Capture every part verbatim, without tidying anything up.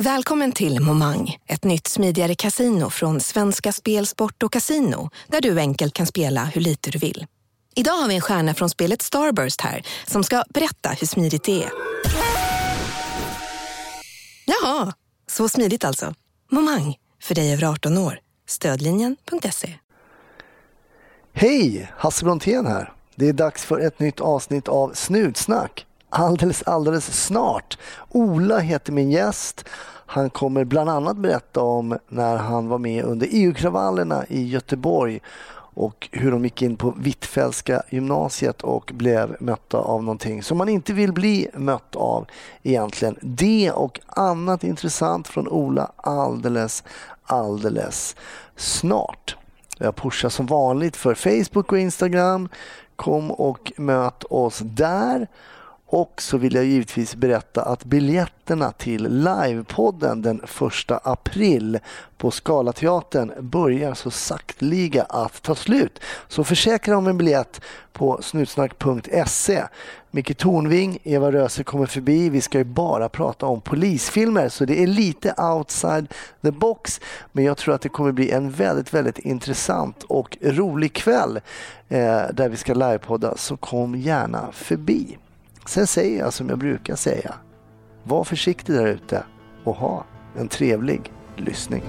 Välkommen till Momang, ett nytt smidigare casino från Svenska Spel, Sport och Casino, där du enkelt kan spela hur lite du vill. Idag har vi en stjärna från spelet Starburst här som ska berätta hur smidigt det är. Jaha, så smidigt alltså. Momang, för dig över arton år. Stödlinjen punkt se. Hej, Hasse Brontén här. Det är dags för ett nytt avsnitt av Snutsnack. Alldeles, alldeles snart. Ola heter min gäst. Han kommer bland annat berätta om när han var med under E U-kravallerna i Göteborg och hur de gick in på Hvitfeldtska gymnasiet och blev mötta av någonting som man inte vill bli mött av egentligen. Det och annat intressant från Ola alldeles, alldeles snart. Jag pushar som vanligt för Facebook och Instagram. Kom och möt oss där. Och så vill jag givetvis berätta att biljetterna till livepodden den första april på Scalateatern börjar så sakteliga att ta slut. Så försäkra om en biljett på snutsnack punkt se. Micke Tornving, Eva Röse kommer förbi. Vi ska ju bara prata om polisfilmer så det är lite outside the box. Men jag tror att det kommer bli en väldigt, väldigt intressant och rolig kväll eh, där vi ska livepodda. Så kom gärna förbi. Sen säger jag som jag brukar säga. Var försiktig där ute och ha en trevlig lyssning.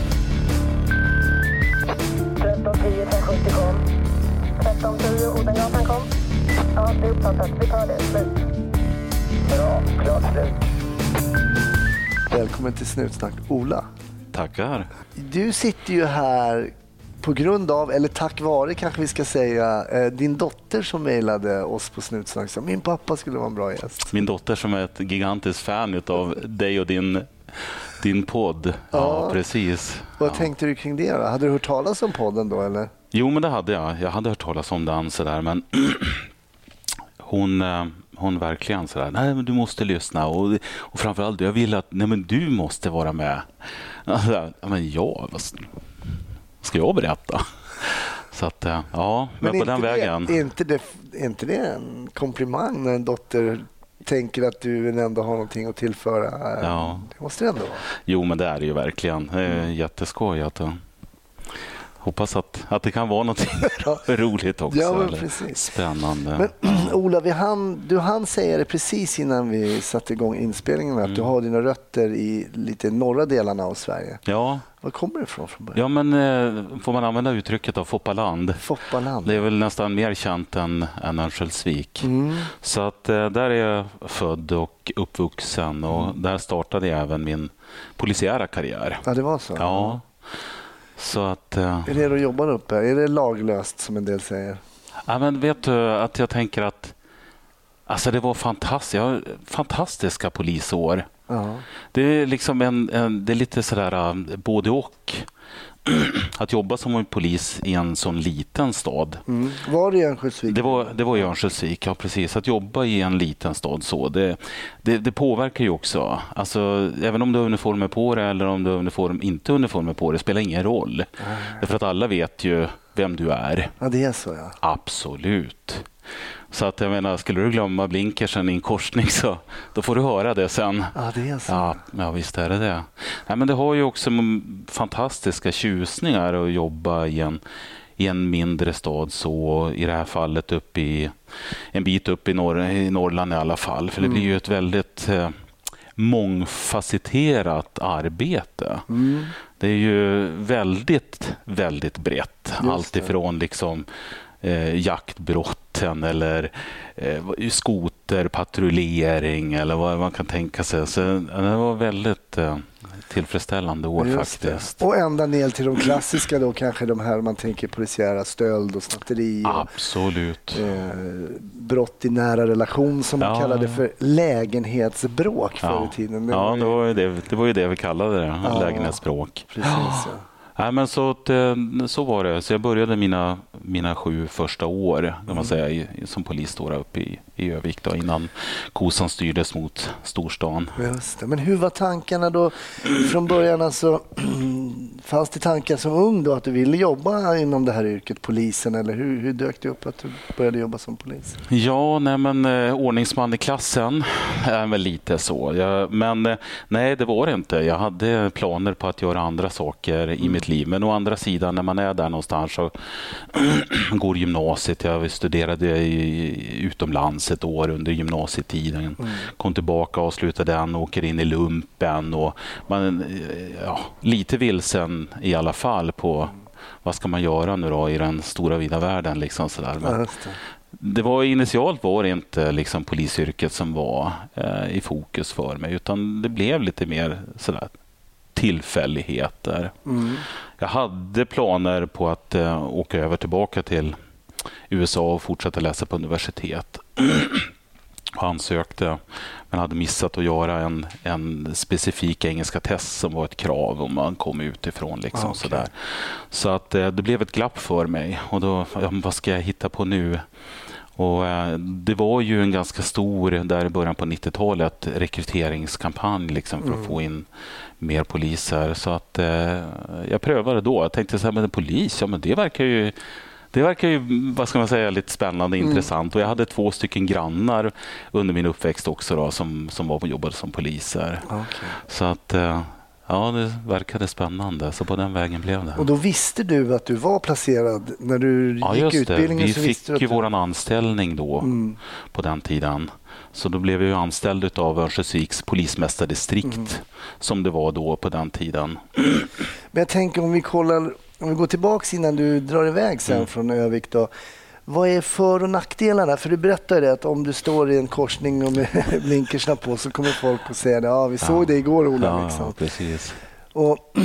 tretton tio fem sjuttio kom. tretton tio Odengatan kom. Ja, det är uppfattat. Vi tar det. Slut. Bra. Klart slut. Välkommen till Snutsnack, Ola. Tackar. Du sitter ju här på grund av, eller tack vare kanske vi ska säga, din dotter som mejlade oss på Snutsnack sa min pappa skulle vara en bra gäst. Min dotter som är ett gigantiskt fan av dig och din, din podd. Ja, ja precis. Vad ja. tänkte du kring det då? Hade du hört talas om podden då eller? Jo, men det hade jag. Jag hade hört talas om den sådär, men hon, hon verkligen sådär, nej men du måste lyssna och, och framförallt jag vill att, nej men du måste vara med. Alltså, men ja, vad ska jag berätta? Så att, ja, men, men på den det, vägen. Är inte, det, är inte det en komplimang när en dotter tänker att du ändå har någonting att tillföra? Ja. Det måste det ändå vara. Jo, men det är det ju verkligen. Det är jätteskojat. Hoppas att, att det kan vara något roligt också. Ja, men precis. Spännande. Men Ola, vi hann, du hann säga det precis innan vi satte igång inspelningen att mm. du har dina rötter i lite norra delarna av Sverige. Ja. Var kommer det ifrån från början? Ja, men eh, får man använda uttrycket av Foppaland? Foppaland. Det är väl nästan mer känt än, än Örnsköldsvik. Mm. Så att eh, där är jag född och uppvuxen och mm. där startade jag även min polisiära karriär. Ja, det var så? Ja. Så att, uh, är det du jobbar uppe? Är det laglöst som en del säger? Ja, men vet du att jag tänker att alltså det var fantastiskt. Jag har fantastiska polisår. Uh-huh. Det är liksom en, en det är lite sådär uh, både och. Att jobba som en polis i en sån liten stad. Mm. Var det i Örnsköldsvik? Det var, det var i Örnsköldsvik, ja precis. Att jobba i en liten stad så, det, det, det påverkar ju också. Alltså, även om du har uniformer på dig eller om du har uniform, inte uniformer på dig, spelar ingen roll. Mm. Därför att alla vet ju vem du är. Ja, det är så, ja. Absolut. Så att jag menar, skulle du glömma blinkersen i en korsning så då får du höra det sen. Ja, det är så. Ja, ja visst är det det. Nej, men det har ju också fantastiska tjusningar att jobba i en, i en mindre stad så i det här fallet upp i en bit upp i, norr, i Norrland i alla fall. För det blir ju ett väldigt eh, mångfacetterat arbete. Mm. Det är ju väldigt, väldigt brett. Allt ifrån liksom eh, jaktbrotten eller eh, skoterpatrullering eller vad man kan tänka sig. Så det var väldigt eh, tillfredsställande år faktiskt. Och ända ner till de klassiska då, kanske de här man tänker polisiära stöld och snatteri. Och, absolut. Eh, brott i nära relation som man ja, kallade för lägenhetsbråk förr ja. i tiden. Det ja, var ju... det, var ju det, det var ju det vi kallade det, ja, lägenhetsbråk. Precis, ja. Nej, men så, att, så var det. Så jag började mina, mina sju första år kan man mm. säga, i, som polis då, uppe i, i Övik då, innan kosan styrdes mot storstan. Just det. Men hur var tankarna då från början? Alltså, fanns det tankar som ung då att du ville jobba inom det här yrket, polisen, eller hur, hur dök det upp att du började jobba som polis? Ja, nej, men eh, ordningsman i klassen är väl lite så. Jag, men eh, nej, det var det inte. Jag hade planer på att göra andra saker i mm. mitt liv. Men å andra sidan, när man är där någonstans så går gymnasiet. Jag studerade i, utomlands ett år under gymnasietiden. Mm. Kom tillbaka och slutade den och åker in i lumpen. Och man, ja, lite vilsen i alla fall på mm. vad ska man göra nu då i den stora vida världen. Liksom sådär. Men, ja, det var initialt var det inte liksom polisyrket som var eh, i fokus för mig, utan det blev lite mer sådär tillfälligheter. Mm. Jag hade planer på att eh, åka över tillbaka till U S A och fortsätta läsa på universitet. Jag ansökte, men hade missat att göra en, en specifik engelska test som var ett krav om man kom utifrån. Liksom, okay. sådär. Så att eh, det blev ett glapp för mig. Och då, ja, vad ska jag hitta på nu? Och, eh, det var ju en ganska stor, där i början på nittiotalet, rekryteringskampanj liksom, för mm. att få in mer poliser. Så att eh, jag prövade då. Jag tänkte så här, men en polis, ja men det verkar ju Det verkar ju, vad ska man säga, lite spännande och mm. intressant. Och jag hade två stycken grannar under min uppväxt också då, som, som var på jobbade som poliser. Okay. Så att, ja, det verkade spännande. Så på den vägen blev det. Och då visste du att du var placerad när du ja, gick just utbildningen? Vi så fick ju du... våran anställning då mm. på den tiden. Så då blev jag ju anställd av Örnsköldsviks polismästardistrikt mm. som det var då på den tiden. Men jag tänker om vi kollar... Om vi går tillbaka innan du drar iväg sen mm. från Övik då. Vad är för- och nackdelarna? För du berättade det att om du står i en korsning och med blinkersna på så kommer folk att säga det. Ja, vi såg ja. det igår, Ola. Ja, liksom. ja, precis. Och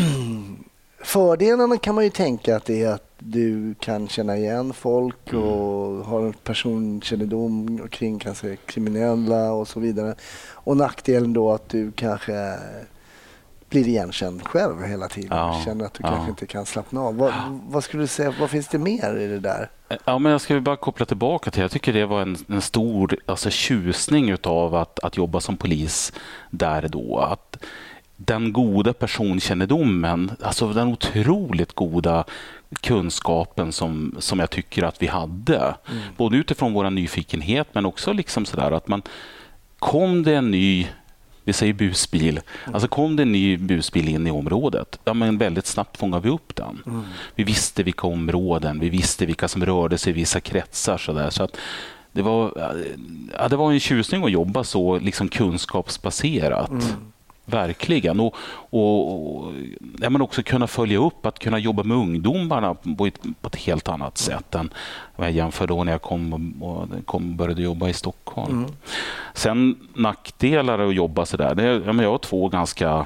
fördelarna kan man ju tänka att det är att du kan känna igen folk mm. och har en personkännedom kring kanske kriminella och så vidare. Och nackdelen då att du kanske blir igenkänd själv hela tiden. Ja, känner att du ja. kanske inte kan slappna av. Vad, vad skulle du säga, vad finns det mer i det där? Ja, men jag ska bara koppla tillbaka till, jag tycker det var en, en stor alltså, tjusning utav att, att jobba som polis där då. Att den goda personkännedomen, alltså den otroligt goda kunskapen som, som jag tycker att vi hade. Mm. Både utifrån vår nyfikenhet men också liksom sådär att man kom det en ny vi säger busbil. Alltså kom det en ny busbil in i området, ja, men väldigt snabbt fångade vi upp den. Mm. Vi visste vilka områden, vi visste vilka som rörde sig i vissa kretsar. Så där. Så att det, var, ja, det var en tjusning att jobba så liksom kunskapsbaserat. Mm. Verkligen. Och, och, och ja, men också kunna följa upp, att kunna jobba med ungdomarna på ett, på ett helt annat sätt än vad jag jämförde då när jag kom och, kom och började jobba i Stockholm. Mm. Sen nackdelar att jobba så där. Det, ja, men jag har två ganska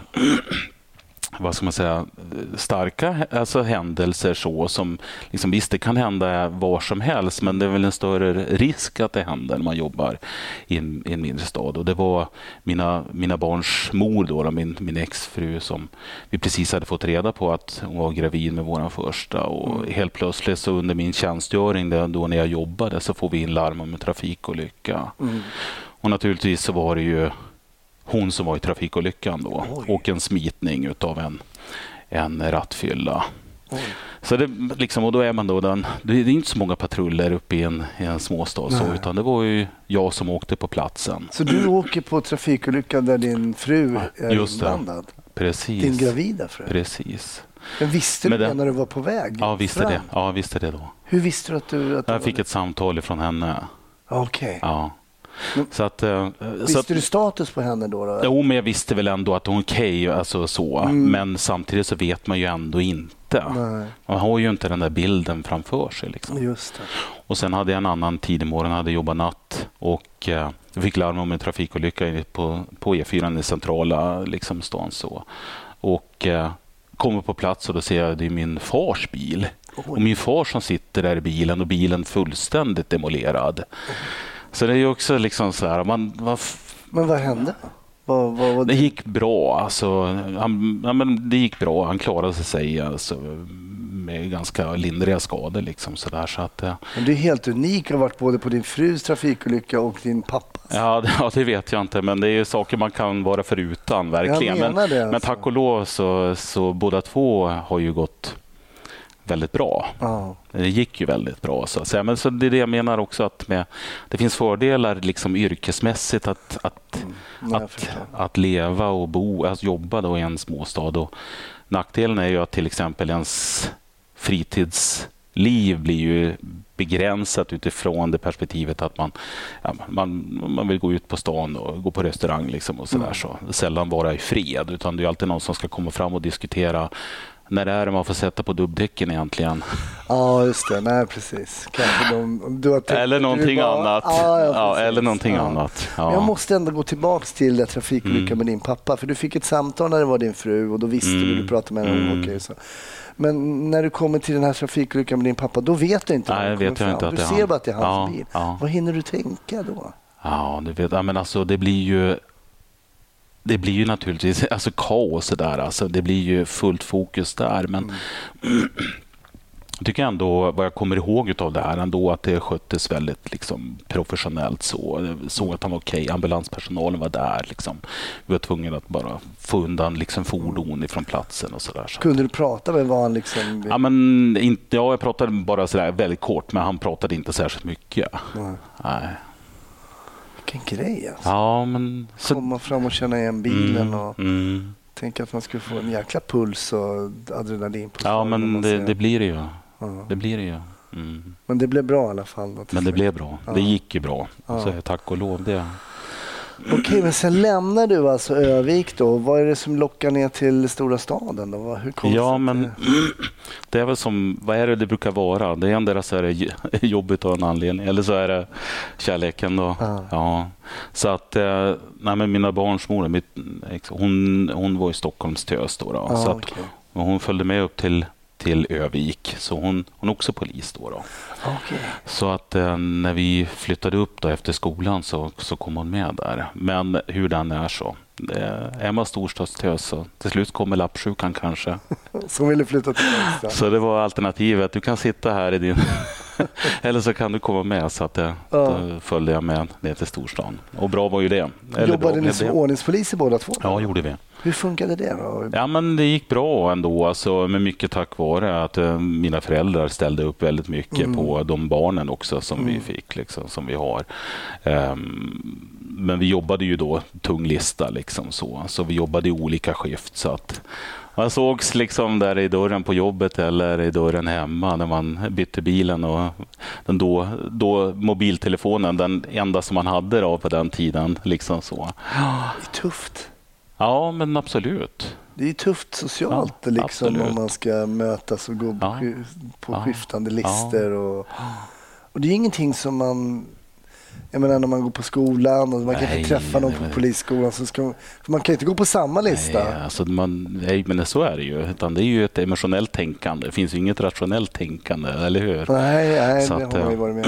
vad ska man säga, starka alltså händelser så som liksom, visst det kan hända var som helst, men det är väl en större risk att det händer när man jobbar i en, i en mindre stad. Och det var mina, mina barns mor då, min, min exfru, som vi precis hade fått reda på att hon var gravid med våran första, och mm. helt plötsligt så under min tjänstgöring då, då när jag jobbade så får vi in larm om en trafikolycka. Mm. Och naturligtvis så var det ju hon som var i trafikolyckan då. Oj. Och en smitning utav en, en rattfylla. Oj. Så det, liksom, och då är man då den, det är inte så många patruller uppe i en, i en småstad så, utan det var ju jag som åkte på platsen. Så du åker på trafikolyckan där din fru är Just det. inblandad? Precis. Din gravida fru? Precis. Men visste Men du det, det när du var på väg? Ja, visste fram? det. Ja, visste det då. Hur visste du att du... Att jag du fick var... ett samtal från henne. Okej. Okay. Ja. Men, så att, visste så att, du status på henne då? då? Jo, men jag visste väl ändå att hon är okej, okay, alltså så. Mm. Men samtidigt så vet man ju ändå inte. Nej. Man har ju inte den där bilden framför sig. Liksom. Just det. Och sen hade jag en annan tid i morgon, hade jobbat natt och eh, fick larm om en trafikolycka på, på E fyra i centrala liksom, stan. Så. Och eh, kommer på plats och då ser jag att det är min fars bil. Oj. Och min far som sitter där i bilen och bilen fullständigt demolerad. Oj. Så det är ju också liksom så här... Man, man f- men vad hände? Vad, vad, vad det gick bra. Alltså, han, ja, men det gick bra. Han klarade sig alltså, med ganska lindriga skador. Liksom, så där, så att, ja. Men det är helt unikt att ha varit både på din frus trafikolycka och din pappas. Ja det, ja, det vet jag inte, men det är ju saker man kan vara förutan, verkligen. Men, det, alltså. men tack och lov så, så båda två har ju gått väldigt bra. Oh. Det gick ju väldigt bra så att säga. Men så det är det jag menar också, att med, det finns fördelar liksom yrkesmässigt att, att, mm, att, att leva och bo, att jobba då i en småstad. Och nackdelen är ju att till exempel ens fritidsliv blir ju begränsat utifrån det perspektivet att man, ja, man, man vill gå ut på stan och gå på restaurang liksom och sådär. Mm. Så sällan vara i fred, utan det är alltid någon som ska komma fram och diskutera när det är man får sätta på dubbdäcken egentligen. Ja, just det. Nej, precis. Kanske de, du har tänkt, eller någonting bara, annat. Ja, ja, ja, eller någonting ja. annat. Ja. Jag måste ändå gå tillbaka till det trafikolyckan mm. med din pappa. För du fick ett samtal när det var din fru och då visste mm. du, du pratade med henne. Mm. Okay, så. Men när du kommer till den här trafikolyckan med din pappa, då vet du inte. Nej, jag vet jag inte att du det är ser han. bara att det är hans ja, bil. Ja. Vad hinner du tänka då? Ja, du vet, ja, men alltså det blir ju det blir ju naturligtvis alltså kaos där, alltså det blir ju fullt fokus där, men mm. jag tycker ändå, vad jag kommer ihåg av det här ändå, att det sköttes väldigt liksom professionellt, så såg att han var okej, ambulanspersonalen var där liksom. Vi var tvungna att bara få undan liksom fordon ifrån platsen och sådär. Så. Kunde du prata med vad han liksom... Ja, men inte, ja, jag pratade bara sådär väldigt kort, men han pratade inte särskilt mycket. Nej. Nej. Vilken grej alltså. Ja, men... Så... Komma fram och känna igen bilen mm, och mm. tänka att man skulle få en jäkla puls och adrenalin på. Ja, men det, det blir det ju. Ja. Det blir det ju. Mm. Men det blev bra i alla fall. Då, men det blev bra. Ja. Det gick ju bra. Ja. Så tack och lov det. Okej, men sen lämnar du alltså Övik då. Vad är det som lockar ner till stora staden då? Hur kommer ja, det men det? det är väl som, vad är det det brukar vara? Det är ändå så är det jobbigt av en anledning. Eller så är det kärleken då. Ja. Ja. Så att, nej, men mina barns mor, mitt, hon, hon var i Stockholms tös då. då. Ja, så att, okay. hon följde med upp till till Övik, så hon, hon är också polis då. då. Okay. Så att eh, när vi flyttade upp då efter skolan så, så kom hon med där. Men hur den är så. Är man storstadstös så till slut kommer lappsjukan kanske. Som ville flytta till nästa. Så det var alternativet. Du kan sitta här i din... Eller så kan du komma med. Så att det, ja. Då följde jag med ner till storstan. Och bra var ju det. Eller jobbade bra ni som ordningspolis i båda två? Ja, gjorde vi. Hur funkade det då? Ja, men det gick bra ändå, alltså, men mycket tack vare att uh, mina föräldrar ställde upp väldigt mycket mm. på de barnen också som mm. vi fick, liksom, som vi har. Um, men vi jobbade ju då tung lista liksom så, så vi jobbade i olika skift så att man sågs liksom där i dörren på jobbet eller i dörren hemma när man bytte bilen och den då, då mobiltelefonen, den enda som man hade då på den tiden liksom så. Det är tufft. Ja, men absolut. Det är tufft socialt ja, liksom, om man ska mötas och gå ja. på ja. skiftande listor. Och, och det är ingenting som man... Jag menar när man går på skolan och man kan nej, inte träffa någon på polisskolan så ska man, för man kan inte gå på samma lista. Nej, alltså man, nej, men så är det ju. Utan det är ju ett emotionellt tänkande. Det finns ju inget rationellt tänkande, eller hur? Nej, nej så det att, har man ju varit med.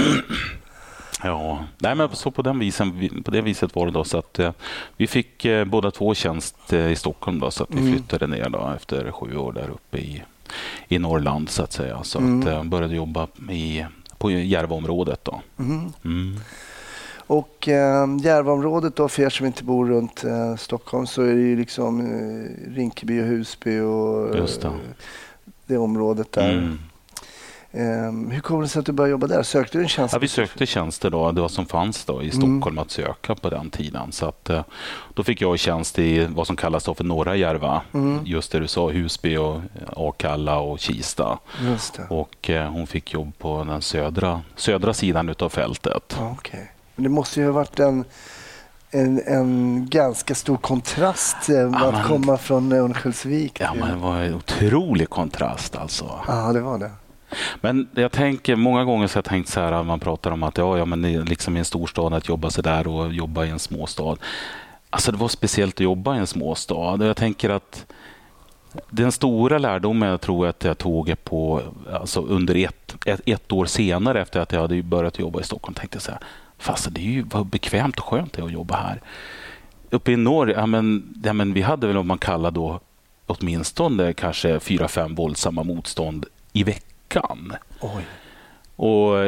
Ja, nej, men så på, den visen, på det viset var det då så att eh, vi fick eh, båda två tjänst eh, i Stockholm då, så att vi mm. flyttade ner då efter sju år där uppe i, i Norrland så att säga. Så mm. att eh, började jobba i, på Järvaområdet då. Mm. Mm. Och eh, Järvaområdet då, för er som inte bor runt eh, Stockholm så är det ju liksom eh, Rinkeby och Husby och Just det. Eh, det området där. Mm. Um, hur kommer det sig att du började jobba där? Sökte du en tjänst? Ja, vi sökte tjänster då, det var som fanns då i Stockholm mm. att söka på den tiden. Så att, då fick jag tjänst i vad som kallas då för norra Järva. Mm. Just det du sa, Husby och Akalla och Kista. Just det. Och eh, hon fick jobb på den södra, södra sidan utav fältet. Okej. Okay. Men det måste ju ha varit en, en, en ganska stor kontrast eh, ja, att men, komma från Örnsköldsvik. Ja, men det var en otrolig kontrast alltså. Ja, det var det. Men jag tänker, många gånger så har jag tänkt så här, man pratar om att ja, ja men liksom i en storstad att jobba så där och jobba i en småstad. Alltså det var speciellt att jobba i en småstad. Jag tänker att den stora lärdomen jag tror att jag tog på, alltså under ett, ett, ett år senare efter att jag hade börjat jobba i Stockholm, tänkte jag så här, fast det är ju vad bekvämt och skönt att jobba här. Uppe i norr, ja men, ja men vi hade väl vad man kallar då åtminstone kanske fyra, fem våldsamma motstånd i veckan. Oj. Och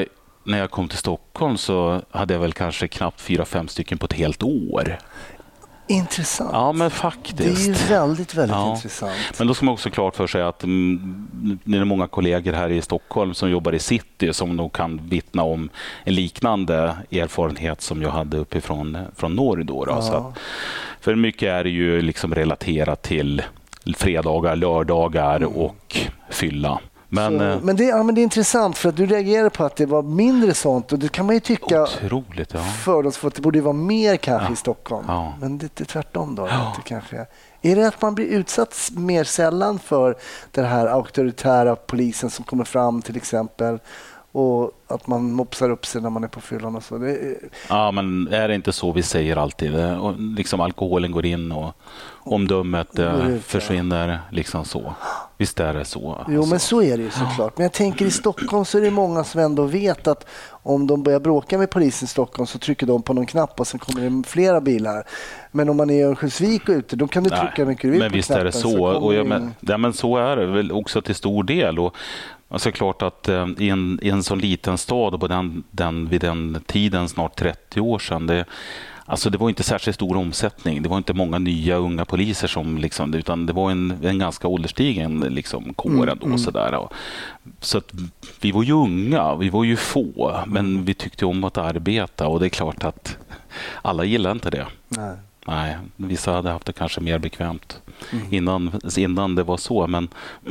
när jag kom till Stockholm så hade jag väl kanske knappt fyra, fem stycken på ett helt år. Intressant. Ja, men faktiskt. Det är ju väldigt, väldigt ja. intressant. Men då ska man också klart för sig att mm, det är många kollegor här i Stockholm som jobbar i city som nog kan vittna om en liknande erfarenhet som jag hade uppifrån från norr då. då. Ja. Så att, för mycket är det ju liksom relaterat till fredagar, lördagar mm. och fylla. Men, så, men, det, ja, men det är intressant för att du reagerar på att det var mindre sånt och det kan man ju tycka otroligt, ja. fördomsfullt. Det borde ju vara mer kanske ja. i Stockholm. Ja. Men det är tvärtom då. Ja. Det kanske är. är det att man blir utsatt mer sällan för den här auktoritära polisen som kommer fram till exempel och att man mopsar upp sig när man är på fyllan och så? Det är... Ja, men är det inte så vi säger alltid? Och liksom alkoholen går in och omdömet ut, försvinner ja. liksom så. Visst är det så. Jo, alltså. Men så är det ju såklart. Men jag tänker i Stockholm så är det många som ändå vet att om de börjar bråka med polisen i Stockholm så trycker de på någon knapp och sen kommer det flera bilar. Men om man är i Örnsköldsvik och ute, då kan du trycka Nej, mycket men på visst knappen, är det så. så och jag, men, ja, men så är det väl också till stor del. Och alltså klart att eh, i, en, i en så liten stad och på den, den, vid den tiden, snart trettio år sedan, det, alltså det var inte särskilt stor omsättning. Det var inte många nya unga poliser som liksom, utan det var en, en ganska ålderstigen liksom, kår ändå. Mm, sådär. Och, så att vi var ju unga, vi var ju få, men vi tyckte om att arbeta och det är klart att alla gillar inte det. Nej. Nej, vissa hade haft det kanske mer bekvämt mm. innan, innan det var så, men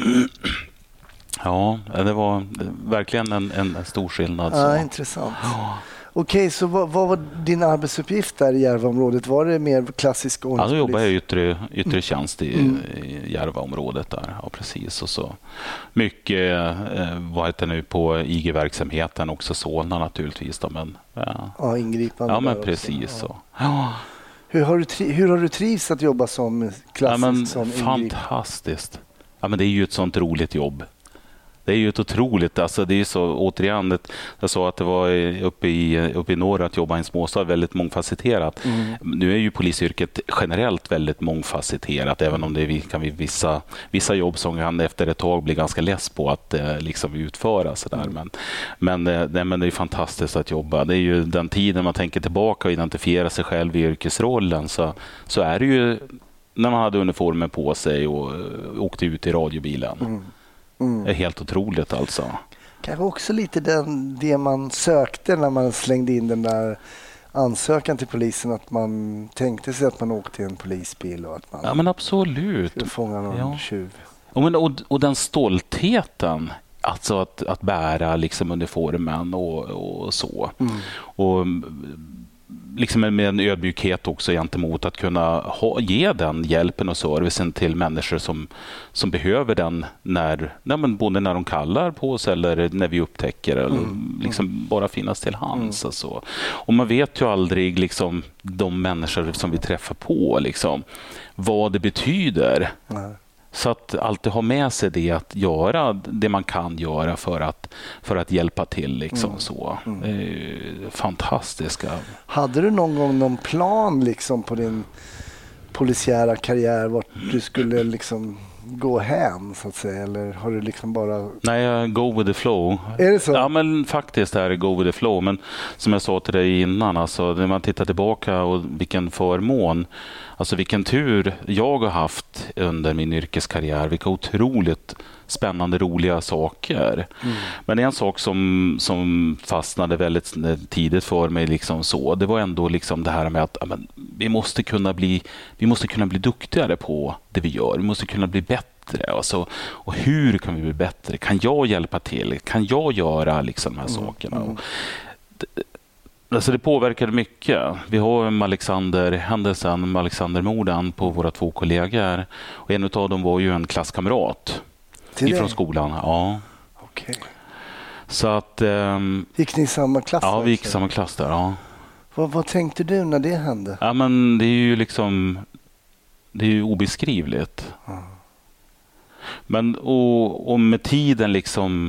ja, det var verkligen en, en stor skillnad. Så. Ja, intressant. Ja. Okej, så vad, vad var din arbetsuppgift där i Järvaområdet? Var det mer klassisk ordningspolis? Ja, då jobbade jag i yttre, yttre tjänst i, mm. i Järvaområdet där. Ja, precis. Och så mycket eh, vad heter nu på I G-verksamheten också Solna naturligtvis. Då, men, ja. ja, ingripande. Ja, men precis. Ja. Så. Ja. Hur har, du tri- hur har du trivs att jobba som klassisk ja, men, som fantastiskt. Ja, men det är ju ett sånt roligt jobb. Det är ju ett otroligt, alltså det är så återigen, ett, jag sa att det var uppe i, uppe i norr att jobba i en småstad väldigt mångfacetterat. Mm. Nu är ju polisyrket generellt väldigt mångfacetterat, även om det kan vi vissa, vissa jobb som kan efter ett tag bli ganska less på att eh, liksom utföra. Så där. Mm. Men, men, eh, det, men det är fantastiskt att jobba. Det är ju den tiden man tänker tillbaka och identifiera sig själv i yrkesrollen, så, så är det ju när man hade uniformen på sig och uh, åkte ut i radiobilen. Mm. Mm. Det är helt otroligt alltså. Kanske också lite den, det man sökte när man slängde in den där ansökan till polisen, att man tänkte sig att man åkte i en polisbil och att man ja, men absolut. skulle fånga någon ja. tjuv. Och, men, och, och den stoltheten, alltså att, att bära liksom uniformen och, och så. Mm. Och liksom med en ödmjukhet också gentemot att kunna ha, ge den hjälpen och servicen till människor som, som behöver den när, när man, både när de kallar på oss eller när vi upptäcker eller mm. liksom bara finnas till hands. Mm. Alltså. Och man vet ju aldrig liksom, de människor som vi träffar på liksom, vad det betyder. Mm. Så att alltid ha med sig det, att göra det man kan göra för att, för att hjälpa till. Liksom, mm. så. Mm. Det är fantastiska. Hade du någon gång någon plan liksom, på din polisiära karriär vart du skulle liksom gå hem så att säga, eller har du liksom bara... Nej, go with the flow. Är det så? Ja, men faktiskt är det go with the flow. Men som jag sa till dig innan, alltså, när man tittar tillbaka och vilken förmån, alltså vilken tur jag har haft under min yrkeskarriär, vilka otroligt spännande, roliga saker. Mm. Men en sak som, som fastnade väldigt tidigt för mig liksom så, det var ändå liksom det här med att amen, vi måste kunna bli vi måste kunna bli duktigare på det vi gör. Vi måste kunna bli bättre. Alltså, och hur kan vi bli bättre? Kan jag hjälpa till? Kan jag göra liksom de här mm. sakerna? Mm. Det, alltså det påverkade mycket. Vi har Alexander händelsen med Alexandermorden på våra två kollegor. Och en av dem var ju en klasskamrat ifrån skolan. Ja. Okej. Så att... Um, gick ni i samma klass? Ja, vi gick i samma klass där, ja. Vad, vad tänkte du när det hände? Ja, men det är ju liksom... Det är ju obeskrivligt. Mm. Men och, och med tiden liksom...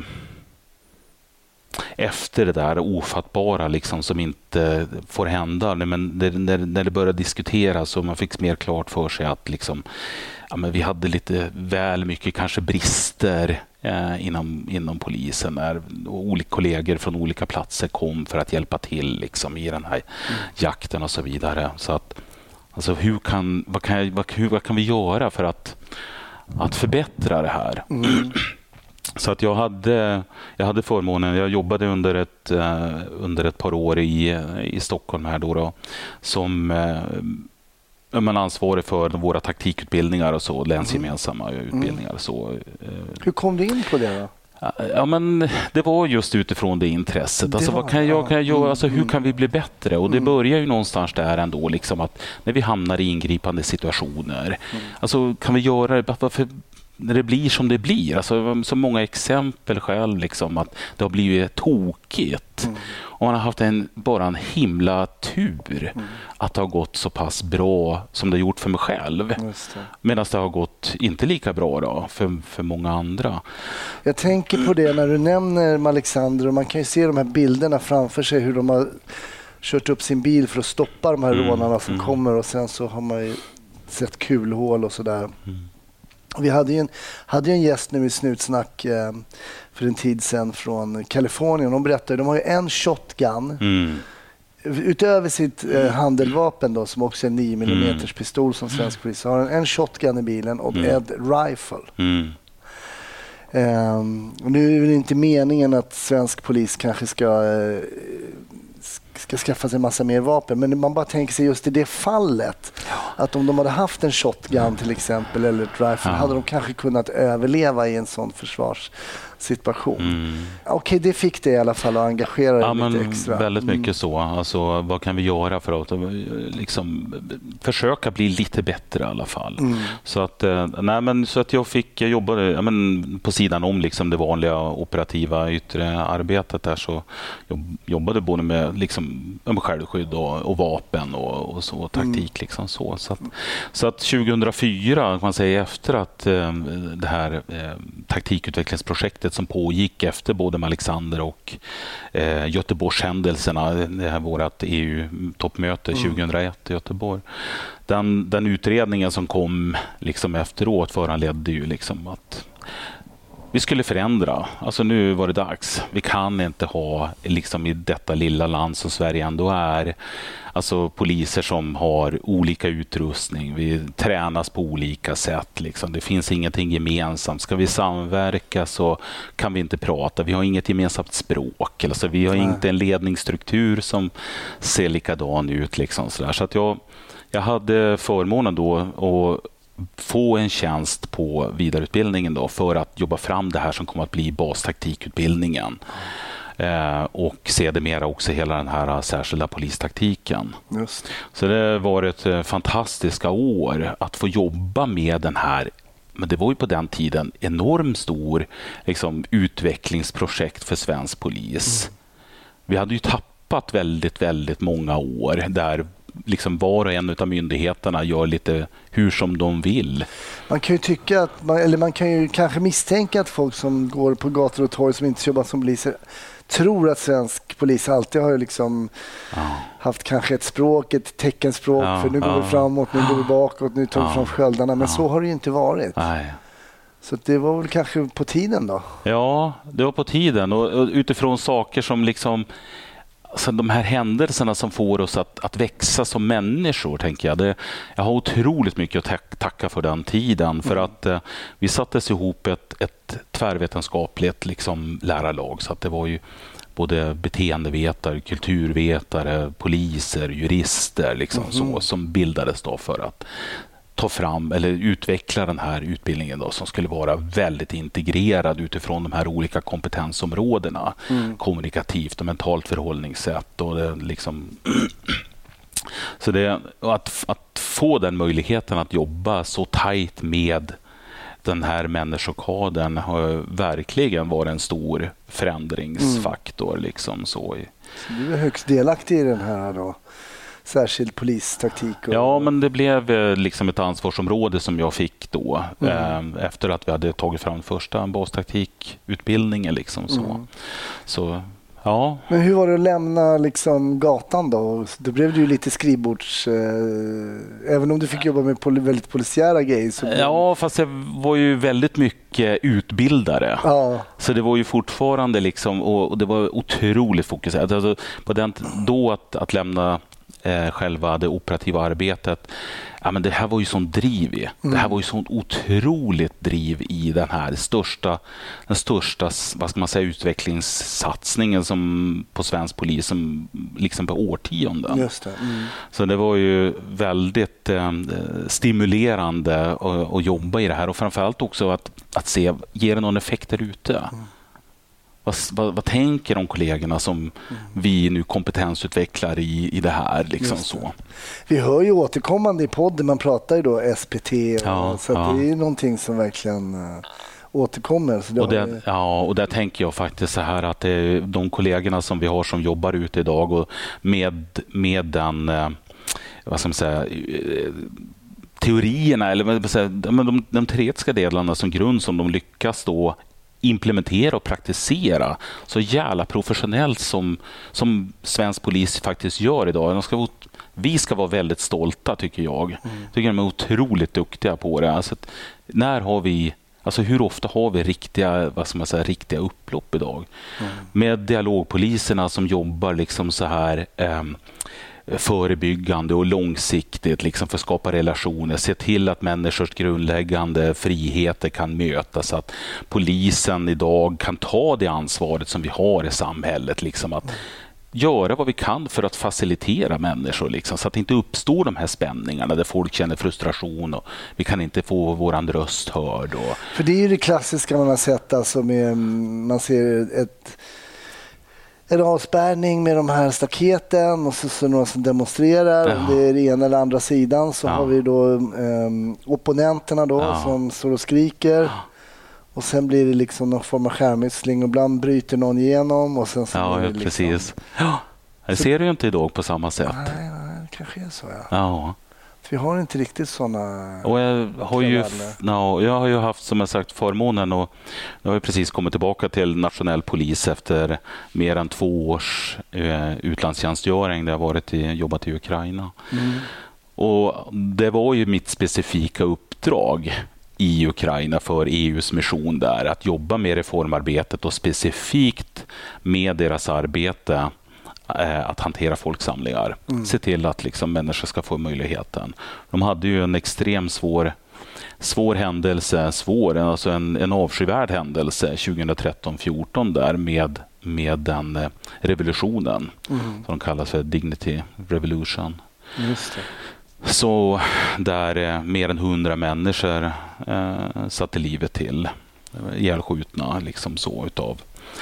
Efter det där ofattbara liksom, som inte får hända. Men det, när, när det började diskuteras och man fick mer klart för sig att liksom, ja, men vi hade lite väl mycket kanske brister eh, inom, inom polisen när olika kollegor från olika platser kom för att hjälpa till liksom, i den här mm. jakten och så vidare. Så att, alltså, hur kan, vad, kan jag, vad, hur, vad kan vi göra för att, att förbättra det här? Mm. Så att jag hade, jag hade förmånen, jag jobbade under ett, uh, under ett par år i, i Stockholm här då, då som uh, man ansvarig för våra taktikutbildningar och så, länsgemensamma mm. utbildningar. Så, uh, Hur kom du in på det då? Ja, men det var just utifrån det intresset. Alltså, vad kan jag, kan jag göra? Alltså, hur kan vi bli bättre? Och det börjar ju någonstans där ändå, liksom att när vi hamnar i ingripande situationer. Alltså, kan vi göra det? Varför när det blir som det blir. Alltså, så många exempel själv liksom, att det har blivit tokigt. Mm. Och man har haft en, bara en himla tur mm. att det har gått så pass bra som det har gjort för mig själv. Medan det har gått inte lika bra då, för, för många andra. Jag tänker på det när du nämner Alexander, och man kan ju se de här bilderna framför sig hur de har kört upp sin bil för att stoppa de här mm. rånarna som mm. kommer, och sen så har man ju sett kulhål och sådär. Mm. Vi hade ju en, hade ju en gäst nu i Snutsnack eh, för en tid sedan från Kalifornien. De berättade, de har ju en shotgun mm. utöver sitt eh, handeldvapen då, som också är nio millimeter mm. pistol som svensk polis har. En, en shotgun i bilen och mm. ett rifle. Mm. Um, och nu är det inte meningen att svensk polis kanske ska uh, ska skaffa sig en massa mer vapen, men man bara tänker sig just i det fallet ja. Att om de hade haft en shotgun till exempel eller ett rifle ja. Hade de kanske kunnat överleva i en sån försvarssituation. Mm. Okej, okay, det fick det i alla fall att engagera ja, lite men extra. Väldigt mycket mm. så. Alltså, vad kan vi göra för att liksom, försöka bli lite bättre i alla fall. Mm. Så, att, nej, men, så att jag fick, jag jobbade ja, men, på sidan om liksom, det vanliga operativa yttre arbetet där, så jag jobbade både med liksom, med självskydd och, och vapen och, och så, och taktik. Mm. Liksom, så. Så, att, så att tjugohundrafyra, kan man säga, efter att eh, det här eh, taktikutvecklingsprojektet som pågick efter både med Alexander och eh, Göteborgshändelserna, det här vårat E U-toppmöte mm. tjugohundraett i Göteborg. Den, den utredningen som kom liksom efteråt föranledde ju liksom att vi skulle förändra. Alltså nu var det dags. Vi kan inte ha liksom i detta lilla land som Sverige ändå är, alltså poliser som har olika utrustning. Vi tränas på olika sätt. Liksom. Det finns ingenting gemensamt. Ska vi samverka så kan vi inte prata. Vi har inget gemensamt språk. Alltså, vi har Nej. Inte en ledningsstruktur som ser likadan ut. Liksom, så där. Så att jag, jag hade förmånen då att få en tjänst på vidareutbildningen då, för att jobba fram det här som kommer att bli bastaktikutbildningen. Eh, och sedermera också hela den här särskilda polistaktiken. Just. Så det var ett fantastiska år att få jobba med den här, men det var ju på den tiden enormt stor liksom, utvecklingsprojekt för svensk polis. Mm. Vi hade ju tappat väldigt, väldigt många år där liksom var och en av myndigheterna gör lite hur som de vill. Man kan ju tycka att man, eller man kan ju kanske misstänka att folk som går på gator och torg som inte jobbar som poliser tror att svensk polis alltid har liksom ja. haft kanske ett språk, ett teckenspråk ja, för nu går ja. vi framåt, nu går vi bakåt, nu tar vi ja. fram sköldarna, men ja. så har det ju inte varit. Nej. Så det var väl kanske på tiden då? Ja, det var på tiden och utifrån saker som liksom alltså de här händelserna som får oss att, att växa som människor, tänker jag. Det, jag har otroligt mycket att tack, tacka för den tiden. För mm. att eh, vi sattes ihop ett, ett tvärvetenskapligt liksom, lärarlag. Så att det var ju både beteendevetare, kulturvetare, poliser, jurister liksom, mm. så, som bildades då för att ta fram eller utveckla den här utbildningen då, som skulle vara väldigt integrerad utifrån de här olika kompetensområdena. Mm. Kommunikativt och mentalt förhållningssätt. Och det liksom så det, att, att få den möjligheten att jobba så tajt med den här människokadern har verkligen varit en stor förändringsfaktor. Mm. Liksom, så. så du är högst delaktig i den här då? Särskild polistaktik? Och... Ja, men det blev liksom ett ansvarsområde som jag fick då mm. eh, efter att vi hade tagit fram första bastaktikutbildningen. Liksom, så. Mm. så Ja. Men hur var det att lämna liksom gatan då? Då blev du ju lite skrivbords... Eh, även om du fick jobba med pol- väldigt polisiära grejer. Så blev... Ja, fast jag var ju väldigt mycket utbildare. Ja. Så det var ju fortfarande liksom, och, och det var otroligt fokuserat. Alltså, på den, då att, att lämna eh, själva det operativa arbetet, ja, men det här var ju sån driv i. Mm. Det här var ju sånt otroligt driv i den här största, den största vad ska man säga, utvecklingssatsningen som på svensk polis som liksom på årtionden. Just det. Mm. Så det var ju väldigt eh, stimulerande att, att jobba i det här och framförallt också att, att se, ger det någon effekt där ute? Mm. Vad, vad, vad tänker de kollegorna som mm. vi nu kompetensutvecklar i, i det här? Liksom så. Vi hör ju återkommande i podden, man pratar ju då S P T, och, ja, så ja. det är ju någonting som verkligen uh, återkommer. Så det och, det, ju... ja, och där tänker jag faktiskt så här att det är de kollegorna som vi har som jobbar ute idag och med, med den, uh, vad ska man säga, uh, teorierna eller de, de, de teoretiska delarna som grund som de lyckas då implementera och praktisera så jävla professionellt som, som svensk polis faktiskt gör idag. De ska, vi ska vara väldigt stolta tycker jag. Mm. Tycker de är otroligt duktiga på det. Alltså, när har vi, alltså hur ofta har vi riktiga, vad ska man säga, riktiga upplopp idag? Mm. Med dialogpoliserna som jobbar liksom så här eh, förebyggande och långsiktigt liksom för att skapa relationer, se till att människors grundläggande friheter kan mötas, att polisen idag kan ta det ansvaret som vi har i samhället, liksom att göra vad vi kan för att facilitera människor liksom, så att det inte uppstår de här spänningarna där folk känner frustration och vi kan inte få våran röst hörd. Och... För det är ju det klassiska man har sett, alltså med, man ser ett en avspärrning med de här staketen och så, så några som demonstrerar. Ja. Om det är den ena eller andra sidan så ja. har vi då um, opponenterna då ja. som står och skriker. Ja. Och sen blir det liksom någon form av skärmytsling och ibland bryter någon igenom. Och sen så ja, det ja liksom... precis. Ja. Det så... ser du ju inte idag på samma sätt. Nej, nej det kanske är så. Ja. Ja. Vi har inte riktigt sådana... Och jag, har ju, no, jag har ju haft som jag sagt förmånen och jag har precis kommit tillbaka till nationell polis efter mer än två års eh, utlandstjänstgöring där jag varit i, jobbat i Ukraina. Mm. Och det var ju mitt specifika uppdrag i Ukraina för E U:s mission där, att jobba med reformarbetet och specifikt med deras arbete att hantera folksamlingar. Mm. Se till att liksom människor ska få möjligheten. De hade ju en extremt svår, svår händelse, svår, alltså en, en avskyvärd händelse tjugohundratretton fjorton där med, med den revolutionen mm. som de kallar för Dignity Revolution. Just det. Så där eh, mer än hundra människor eh, satte livet till. Ihjälskjutna liksom så utav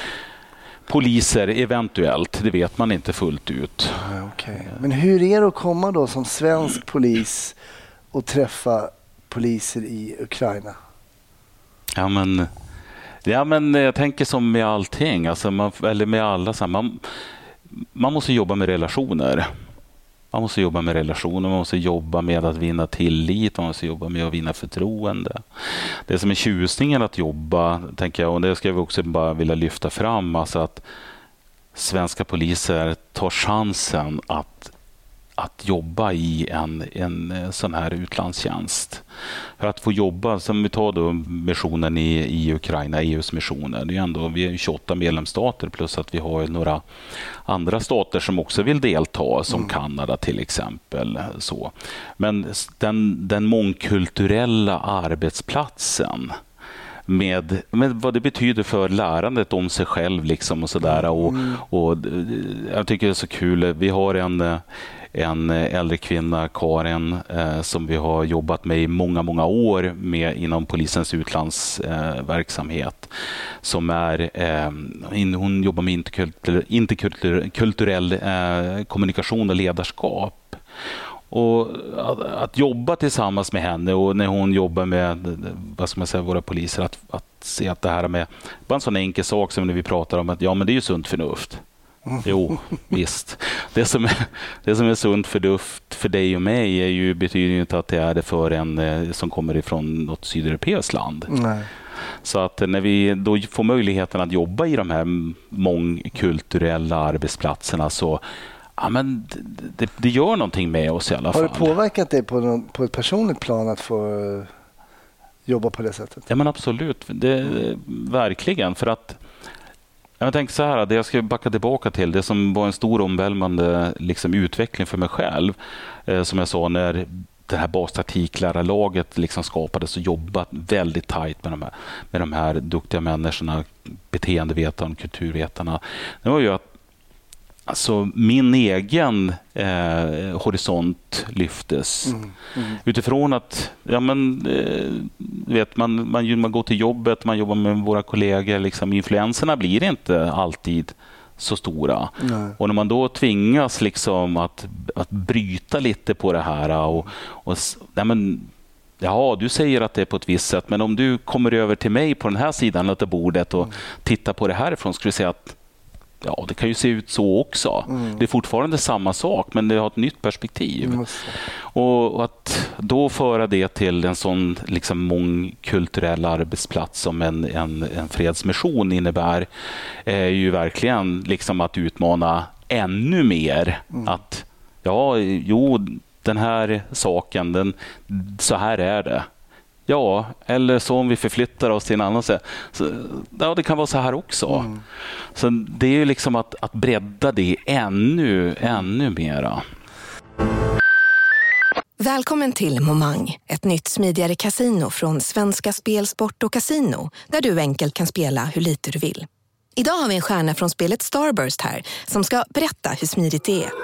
poliser eventuellt, det vet man inte fullt ut. Okay. Men hur är det att komma då som svensk polis och träffa poliser i Ukraina? Ja men, ja, men jag tänker som med allting, alltså man, eller med alla, så man, man måste jobba med relationer. Man måste jobba med relationer, man måste jobba med att vinna tillit, man måste jobba med att vinna förtroende. Det som är tjusningen att jobba, tänker jag, och det ska vi också bara vilja lyfta fram, alltså att svenska poliser tar chansen att, att jobba i en, en sån här utlandstjänst. För att få jobba, som vi tar då missionen i, i Ukraina, E U:s missioner, det är ändå, vi är tjugoåtta medlemsstater plus att vi har några andra stater som också vill delta, som mm. Kanada till exempel. Så. Men den, den mångkulturella arbetsplatsen med, med vad det betyder för lärandet om sig själv liksom och sådär. Och, och jag tycker det är så kul. Vi har en en äldre kvinna, Karin, eh, som vi har jobbat med i många, många år med inom polisens utlandsverksamhet. Eh, som är, eh, hon jobbar med interkulturell, interkulturell eh, kommunikation och ledarskap. Och att, att jobba tillsammans med henne och när hon jobbar med, vad ska man säga, våra poliser, att, att se att det här med, bara en sån enkel sak som när vi pratar om att ja, men det är ju sunt förnuft. Jo, visst. Det som, är, det som är sunt förnuft för dig och mig är ju, betyder ju inte att det är det för en som kommer ifrån något sydeuropeiskt land. Nej. Så att när vi då får möjligheten att jobba i de här mångkulturella arbetsplatserna så ja, men det, det gör någonting med oss i alla fall. Har det påverkat dig på, någon, på ett personligt plan att få jobba på det sättet? Ja, men absolut. Det, verkligen. För att jag tänker så här, det jag ska backa tillbaka till, det som var en stor omvälvande liksom, utveckling för mig själv, eh, som jag sa, när det här bastaktiklärarlaget liksom skapades och jobbat väldigt tajt med de här, med de här duktiga människorna, beteendevetarna, kulturvetarna. Det var ju att alltså, min egen eh, horisont lyftes. Mm, mm. Utifrån att ja, men, eh, vet, man, man, man går till jobbet, man jobbar med våra kollegor. Liksom, influenserna blir inte alltid så stora. Nej. Och när man då tvingas liksom, att, att bryta lite på det här och, och ja, men, ja, du säger att det är på ett visst sätt, men om du kommer över till mig på den här sidan av bordet och mm. tittar på det härifrån, skulle jag säga att ja, det kan ju se ut så också. Mm. Det är fortfarande samma sak, men det har ett nytt perspektiv. Mm. Och att då föra det till en sån liksom mångkulturell arbetsplats som en, en, en fredsmission innebär är ju verkligen liksom att utmana ännu mer. Mm. Att ja, jo, den här saken, den, så här är det. Ja, eller så om vi förflyttar oss till en annan så, så ja, det kan vara så här också. Mm. Så det är ju liksom att, att bredda det ännu, ännu mera. Välkommen till Momang, ett nytt smidigare kasino från Svenska Spel, Sport och Casino, där du enkelt kan spela hur lite du vill. Idag har vi en stjärna från spelet Starburst här som ska berätta hur smidigt det är.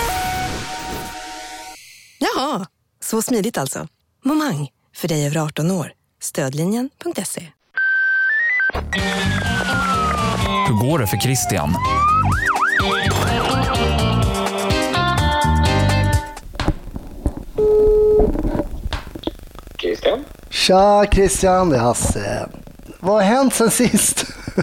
Jaha, så smidigt alltså. Momang. För dig över arton år. Stödlinjen punkt se. Hur går det för Christian? Christian? Tja Christian, det är Hasse. Vad har hänt sen sist?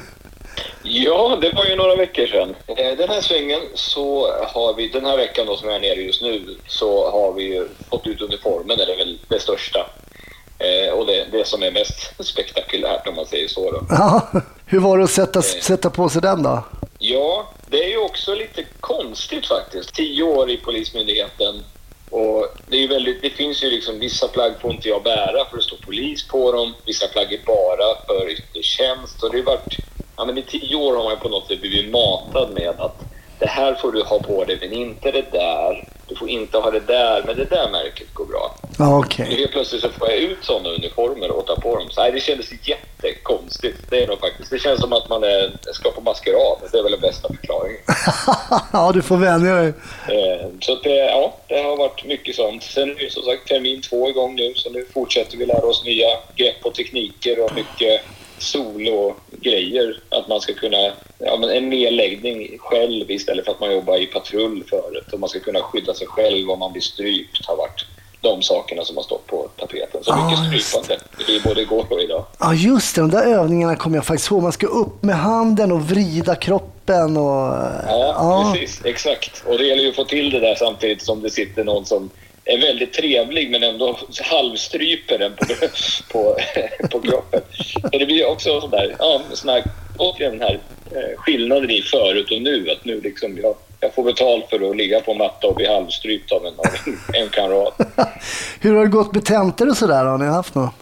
Ja, det var ju några veckor sedan. Den här svängen så har vi, den här veckan då som jag är nere just nu, så har vi ju fått ut uniformen, det är väl det största. Eh, och det, det som är mest spektakulärt om man säger så då. Ja, hur var det att sätta, eh, sätta på sig den då? Ja, det är ju också lite konstigt faktiskt. Tio år i Polismyndigheten och det är ju väldigt, det finns ju liksom vissa plagg får inte jag bära för det står polis på dem. Vissa plagg är bara för yttre tjänst och det har varit, ja men i tio år har man på något sätt blivit matad med att det här får du ha på dig men inte det där. Du får inte ha det där, men det där märket går bra. Ah, okay. Helt plötsligt så får jag ut sådana uniformer och ta på dem. Så, nej, det kändes jättekonstigt. Det är nog faktiskt. Det känns som att man är, ska på maskerad. Det är väl den bästa förklaringen. Ja, du får vänja dig. Så att det, ja, det har varit mycket sånt. Sen är som sagt termin två igång nu. Så nu fortsätter vi lära oss nya grepp och tekniker och mycket solo-grejer. Att man ska kunna, ja, men en nedläggning själv istället för att man jobbar i patrull förut. Och man ska kunna skydda sig själv om man blir strypt har varit de sakerna som har stått på tapeten. Så ah, mycket strypande i både igår och idag. Ja, ah, just det. De där övningarna kommer jag faktiskt ihåg. Man ska upp med handen och vrida kroppen. Och... Ja, ah. precis. Exakt. Och det gäller ju att få till det där samtidigt som det sitter någon som är väldigt trevlig men ändå halvstryper den på, på, på kroppen. Så det blir också sån där, ja, sån här, återigen den här eh, skillnaden i förut och nu. Att nu liksom, jag, jag får betalt för att ligga på matta och bli halvstrypt av en, av en, en kamrat. Hur har det gått med tentor och sådär? Har ni haft något?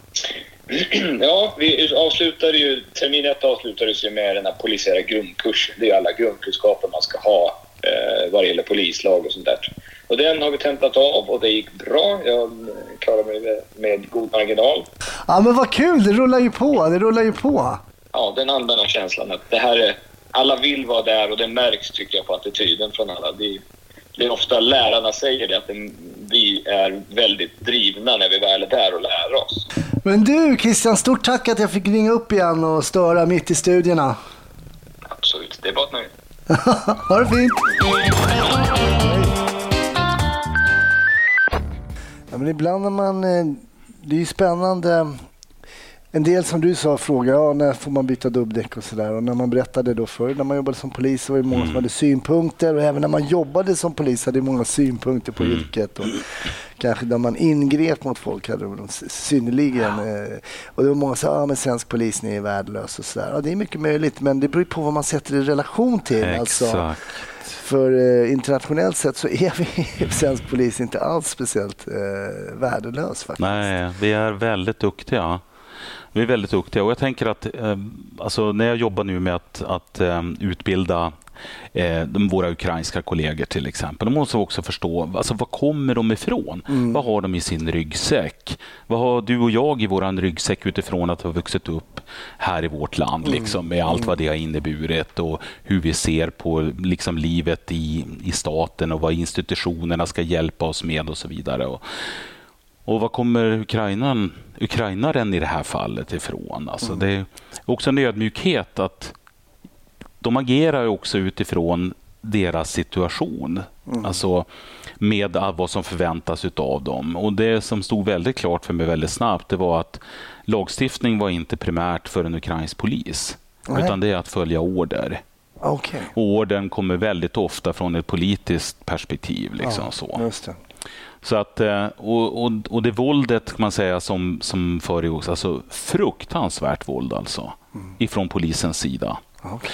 Ja, vi avslutade ju, termin ett avslutades ju med den här polisiära grundkursen. Det är alla grundkunskaper man ska ha eh, vad det gäller polislag och sånt där. Och den har vi tentat av och det gick bra. Jag klarade mig med, med god marginal. Ja, men vad kul, det rullar ju på, det rullar ju på. Ja, den allmänna känslan att det här är, alla vill vara där och det märks tycker jag på attityden från alla. Det, det är ofta lärarna säger det, att det, vi är väldigt drivna när vi väl är där och lär oss. Men du Christian, stort tack att jag fick ringa upp igen och störa mitt i studierna. Absolut, det är bara nöjd. Ha det fint. Ja, men ibland när man, det är ju spännande En del som du sa frågar, ja, när får man byta dubbdäck och sådär. Och när man berättade då förr, när man jobbade som polis, så var det många mm. som hade synpunkter. Och även när man jobbade som polis hade många synpunkter på mm. yrket. Och kanske när man ingrep mot folk hade de synnerligen. Ja. Och det var många som sa, ja men svensk polis, ni är värdelös och sådär. Ja, det är mycket möjligt, men det beror på vad man sätter i relation till. Exakt. Alltså. För eh, internationellt sett så är vi svensk polis inte alls speciellt eh, värdelös faktiskt. Nej, vi är väldigt duktiga. Vi är väldigt duktiga och jag tänker att eh, alltså, när jag jobbar nu med att, att eh, utbilda eh, de, våra ukrainska kollegor till exempel, de måste också förstå alltså, vad kommer de ifrån? Mm. Vad har de i sin ryggsäck? Vad har du och jag i våran ryggsäck utifrån att ha vuxit upp här i vårt land liksom, med allt vad det har inneburit och hur vi ser på liksom, livet i, i staten och vad institutionerna ska hjälpa oss med och så vidare. Och, Och vad kommer Ukrainan, ukrainaren i det här fallet ifrån? Alltså mm. Det är också en ödmjukhet att de agerar också utifrån deras situation. Mm. Alltså med vad som förväntas av dem. Och det som stod väldigt klart för mig väldigt snabbt, det var att lagstiftning var inte primärt för en ukrainsk polis. Nej. Utan det är att följa order. Okay. Och ordern kommer väldigt ofta från ett politiskt perspektiv. Liksom, ja, så. Just det. Så att, och, och, och det våldet kan man säga som, som föregogs, alltså fruktansvärt våld alltså, mm. ifrån polisens sida. Okay.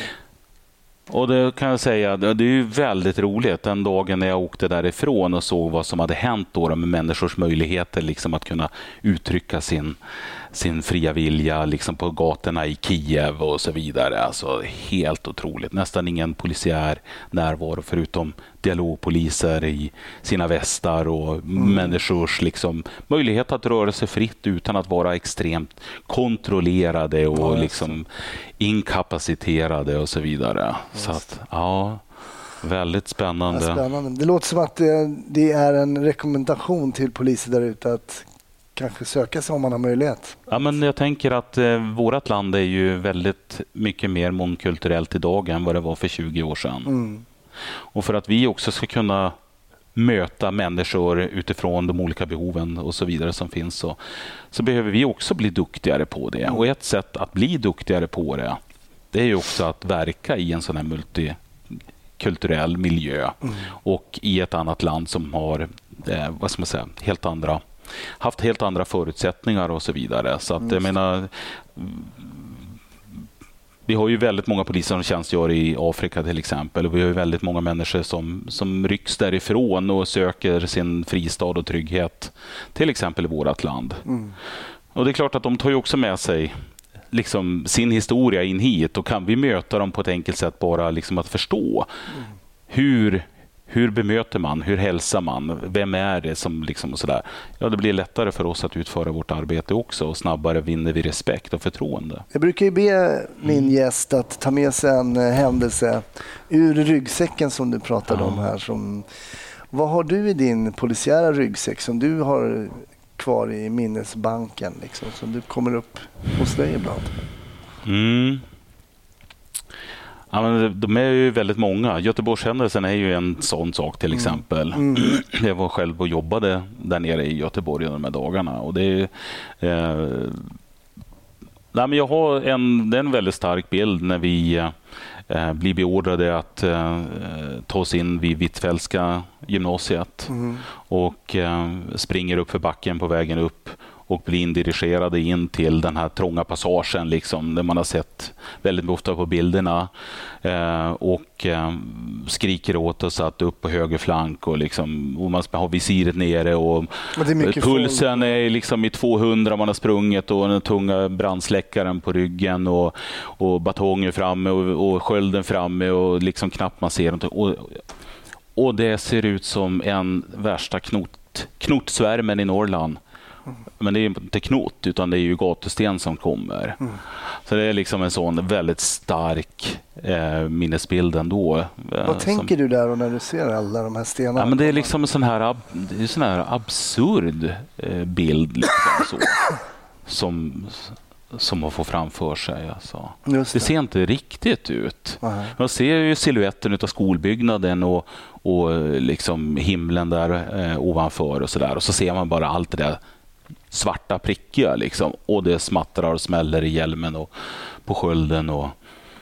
Och det kan jag säga, det är ju väldigt roligt den dagen när jag åkte därifrån och såg vad som hade hänt då med människors möjligheter liksom att kunna uttrycka sin, sin fria vilja liksom på gatorna i Kiev och så vidare. Alltså helt otroligt. Nästan ingen polisiär närvaro förutom dialogpoliser i sina västar och mm. människors liksom möjlighet att röra sig fritt utan att vara extremt kontrollerade och ja, liksom inkapaciterade och så vidare. Just. Så att, ja, väldigt spännande. Ja, spännande. Det låter som att det, det är en rekommendation till poliser där ute att kanske söka sig om man har möjlighet. Ja, men jag tänker att eh, vårt land är ju väldigt mycket mer mångkulturellt idag än vad det var för tjugo år sedan. Mm. Och för att vi också ska kunna möta människor utifrån de olika behoven och så vidare som finns så, så behöver vi också bli duktigare på det. Mm. Och ett sätt att bli duktigare på det, det är ju också att verka i en sån här multikulturell miljö mm. och i ett annat land som har eh, vad ska man säga, helt andra haft helt andra förutsättningar och så vidare. Så att jag menar, vi har ju väldigt många poliser som tjänstgör i Afrika till exempel och vi har ju väldigt många människor som, som rycks därifrån och söker sin fristad och trygghet till exempel i vårt land. Mm. Och det är klart att de tar ju också med sig liksom sin historia in hit och kan vi möta dem på ett enkelt sätt bara liksom att förstå mm. hur Hur bemöter man? Hur hälsar man? Vem är det som liksom och sådär? Ja, det blir lättare för oss att utföra vårt arbete också och snabbare vinner vi respekt och förtroende. Jag brukar ju be min mm. gäst att ta med sig en händelse ur ryggsäcken som du pratade ja. om här. Som, vad har du i din polisiära ryggsäck som du har kvar i minnesbanken liksom, som du kommer upp hos dig ibland? Mm. Ja, men de är ju väldigt många. Göteborgshändelsen är ju en sån sak till exempel. Mm. Mm. Jag var själv och jobbade där nere i Göteborg under de här dagarna. Och det är, eh, nej, men jag har en, det är en väldigt stark bild när vi eh, blir beordrade att eh, ta oss in vid Hvitfeldtska gymnasiet mm. och eh, springer upp för backen på vägen upp och blir indirigerade in till den här trånga passagen liksom, där man har sett väldigt ofta på bilderna eh, och eh, skriker åt oss att upp på höger flank och, liksom, och man har visiret nere och, och är pulsen folk. Är liksom i tvåhundra man har sprungit och den tunga brandsläckaren på ryggen och, och batongen framme och, och skölden framme och liksom knappt man ser något. Och, och det ser ut som en värsta knot, knotsvärmen i Norrland. Men det är inte knott utan det är ju gatusten som kommer. Mm. Så det är liksom en sån väldigt stark eh, minnesbild ändå. Eh, Vad som, tänker du där när du ser alla de här stenarna? Ja, men det är liksom en sån här, ab, det är sån här absurd eh, bild liksom, så, som, som man får framför sig. Alltså. Det. det ser inte riktigt ut. Aha. Man ser ju siluetten av skolbyggnaden och, och liksom himlen där eh, ovanför och så där. Och så ser man bara allt det där svarta prickiga liksom. Och det smattrar och smäller i hjälmen och på skölden. Och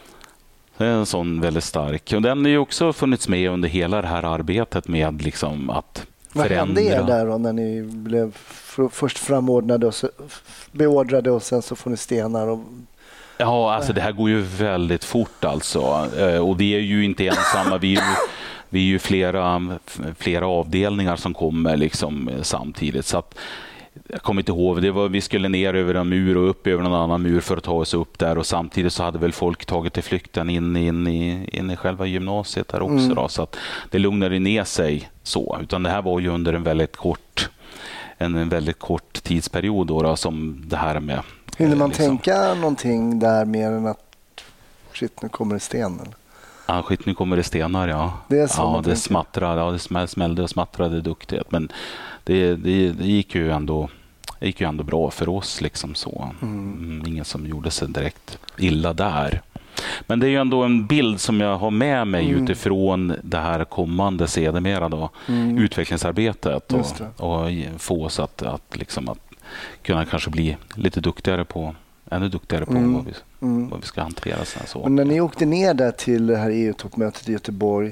det är en sån väldigt stark. Och den har ju också funnits med under hela det här arbetet med liksom att Vad förändra. hände er där då när ni blev f- först framordnade och så, beordrade och sen så får ni stenar? Och... Ja, alltså det här går ju väldigt fort alltså. Och vi är ju inte ensamma. Vi är ju, vi är ju flera, flera avdelningar som kommer liksom samtidigt. Så att, jag kommer inte ihåg, det var, vi skulle ner över en mur och upp över en annan mur för att ta oss upp där. Och samtidigt så hade väl folk tagit till flykten in, in, i, in i själva gymnasiet där också. Mm. Då, så att det lugnade ner sig så. Utan det här var ju under en väldigt kort, en, en väldigt kort tidsperiod då, då som det här med... Hinner man liksom. tänka någonting där mer än att shit, nu kommer det sten? Eller? Ja, shit, nu kommer det stenar, ja. Det är så ja, det smattrade, ja, det smällde och smattrade duktigt. Men det, det, det, gick ju ändå, det gick ju ändå bra för oss. Liksom så. Mm. Ingen som gjorde sig direkt illa där. Men det är ju ändå en bild som jag har med mig mm. utifrån det här kommande sedermera då, mm. utvecklingsarbetet. Och, och få oss att, att, liksom att kunna kanske bli lite duktigare på ännu duktigare på mm. vad, vi, mm. vad vi ska hantera. Så. Men när ni åkte ner där till det här E U-toppmötet i Göteborg,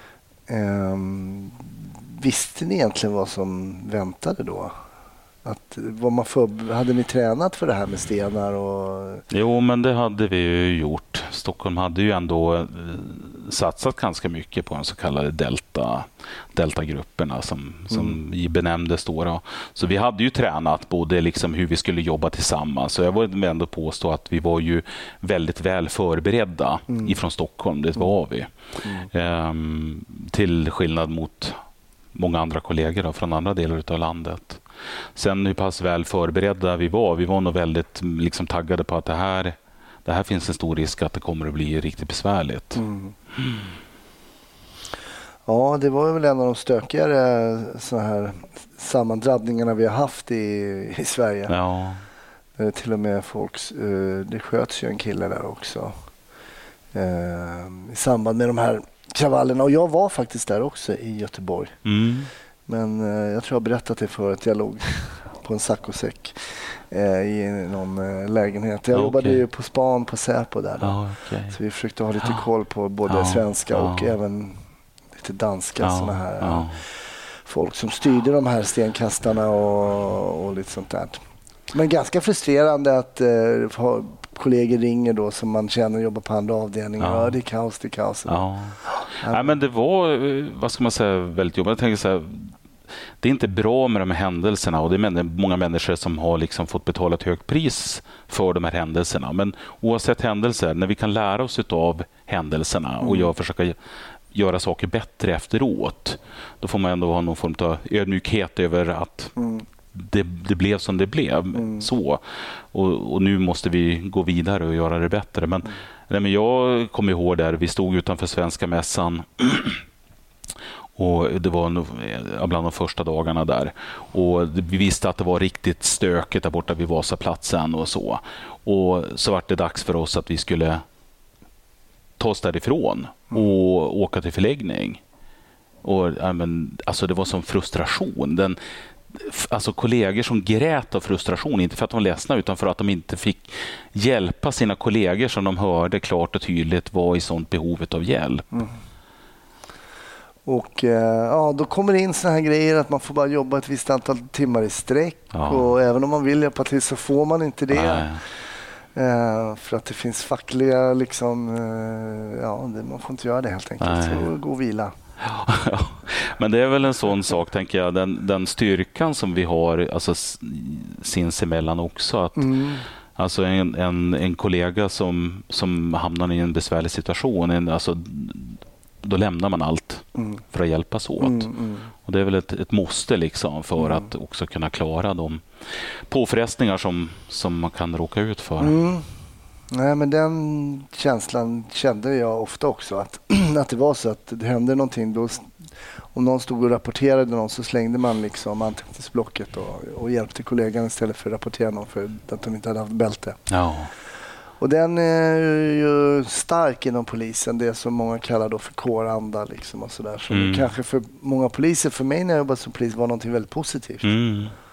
eh, visste ni egentligen vad som väntade då? Att, var man för, hade ni tränat för det här med stenar? Och... Jo, men det hade vi ju gjort. Stockholm hade ju ändå eh, satsat ganska mycket på de så kallade delta, deltagrupperna som, som mm. benämndes då, då. Så vi hade ju tränat både liksom hur vi skulle jobba tillsammans. Så jag vill ändå påstå att vi var ju väldigt väl förberedda mm. ifrån Stockholm. Det var vi. Mm. Ehm, till skillnad mot många andra kollegor då, från andra delar av landet. Sen hur pass väl förberedda vi var. Vi var nog väldigt liksom, taggade på att det här, det här finns en stor risk att det kommer att bli riktigt besvärligt. Mm. Mm. Ja, det var väl en av de stökigare så här sammandrabbningarna vi har haft i, i Sverige. Ja. Eh, till och med folks, eh, det sköts ju en kille där också. Eh, I samband med de här kravallerna. Och jag var faktiskt där också i Göteborg. Mm. Men eh, jag tror jag har berättat det för att jag låg på en saccosäck eh, i någon eh, lägenhet. Jag okay. jobbade ju på span på Säpo där. Oh, okay. Så vi försökte ha lite koll på både oh, svenska oh. och även lite danska oh, såna här oh. folk som styrde de här stenkastarna och, och lite sånt där. Men ganska frustrerande att eh, ha kollegor ringer då som man känner jobbar på andra avdelningar. Ja. Ja, det är kaos, det är kaos. Ja. Ja. Nej, men det var, vad ska man säga, väldigt jobbigt. Jag tänker så här, det är inte bra med de här händelserna och det är många människor som har liksom fått betala ett högt pris för de här händelserna. Men oavsett händelser, när vi kan lära oss av händelserna mm. och jag försöka göra saker bättre efteråt, då får man ändå ha någon form av ödmjukhet över att mm. det, det blev som det blev. Mm. så och, och nu måste vi gå vidare och göra det bättre. Men, mm. nej, men jag kommer ihåg där, vi stod utanför Svenska mässan och det var bland de första dagarna där. Och vi visste att det var riktigt stökigt där borta vid Vasaplatsen och så. Och så var det dags för oss att vi skulle ta oss därifrån och åka till förläggning. Och, ja, men, alltså det var som frustration. Den, alltså kollegor som grät av frustration, inte för att de var ledsna utan för att de inte fick hjälpa sina kollegor som de hörde klart och tydligt var i sånt behovet av hjälp. Mm. Och ja, då kommer det in såna här grejer att man får bara jobba ett visst antal timmar i sträck ja. Och även om man vill hjälpa till så får man inte det. Nej. Uh, för att det finns fackliga liksom, uh, ja, det, man får inte göra det helt enkelt. Nej. Så gå och vila. Ja, men det är väl en sån sak, tänker jag, den, den styrkan som vi har alltså, sinsemellan också. Att, mm. Alltså en, en, en kollega som, som hamnar i en besvärlig situation, en, alltså, då lämnar man allt mm. för att hjälpas åt. Mm, mm. Och det är väl ett, ett måste liksom för mm. att också kunna klara de påfrestningar som, som man kan råka ut för. Mm. Nej, men den känslan kände jag ofta också. Att, att det var så att det hände någonting. Då, om någon stod och rapporterade någon så slängde man liksom anteckningsblocket och, och hjälpte kollegan istället för att rapportera någon för att de inte hade haft bälte. Ja. Och den är ju stark inom polisen, det som många kallar då för kåranda liksom och sådär. Så mm. kanske för många poliser, för mig när jag jobbade som polis, var någonting väldigt positivt. Mm.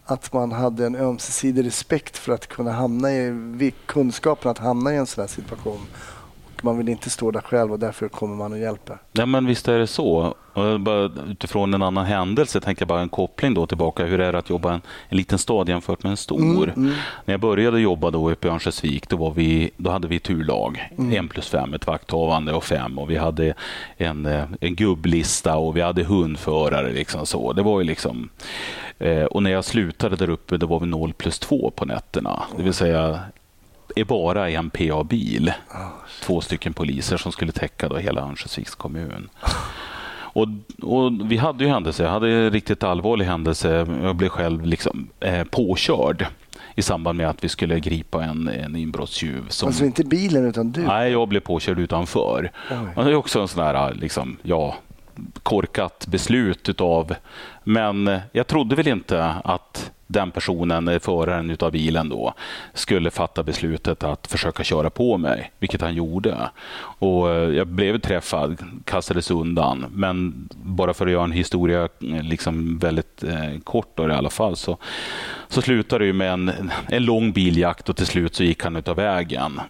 att man hade en ömsesidig respekt för att kunna hamna i kunskapen att hamna i en sån här situation. Och man vill inte stå där själv och därför kommer man och hjälper. Ja, men visst är det så. Och bara utifrån en annan händelse tänker jag bara en koppling då tillbaka. Hur är det att jobba en, en liten stad jämfört med en stor? Mm, mm. När jag började jobba då uppe i Örnsköldsvik, då, var vi, då hade vi turlag. Mm. En plus fem, ett vakthavande och fem. Och vi hade en, en gubblista och vi hade hundförare. Liksom så. Det var ju liksom... Eh, och när jag slutade där uppe, då var vi noll plus två på nätterna. Det vill säga... är bara en P A-bil. Oh, två stycken poliser som skulle täcka då hela Örnsköldsviks kommun. Och, och vi hade ju händelser. Jag hade en riktigt allvarlig händelse. Jag blev själv liksom, eh, påkörd i samband med att vi skulle gripa en, en inbrottstjuv. Som... Alltså inte bilen utan du? Nej, jag blev påkörd utanför. Och det är också en sån här, liksom, ja, korkat beslut utav. Men jag trodde väl inte att den personen, föraren utav bilen då, skulle fatta beslutet att försöka köra på mig, vilket han gjorde. Och jag blev träffad, kastades undan, men bara för att göra en historia liksom väldigt eh, kort då, i alla fall, så, så slutade det ju med en, en lång biljakt och till slut så gick han utav vägen.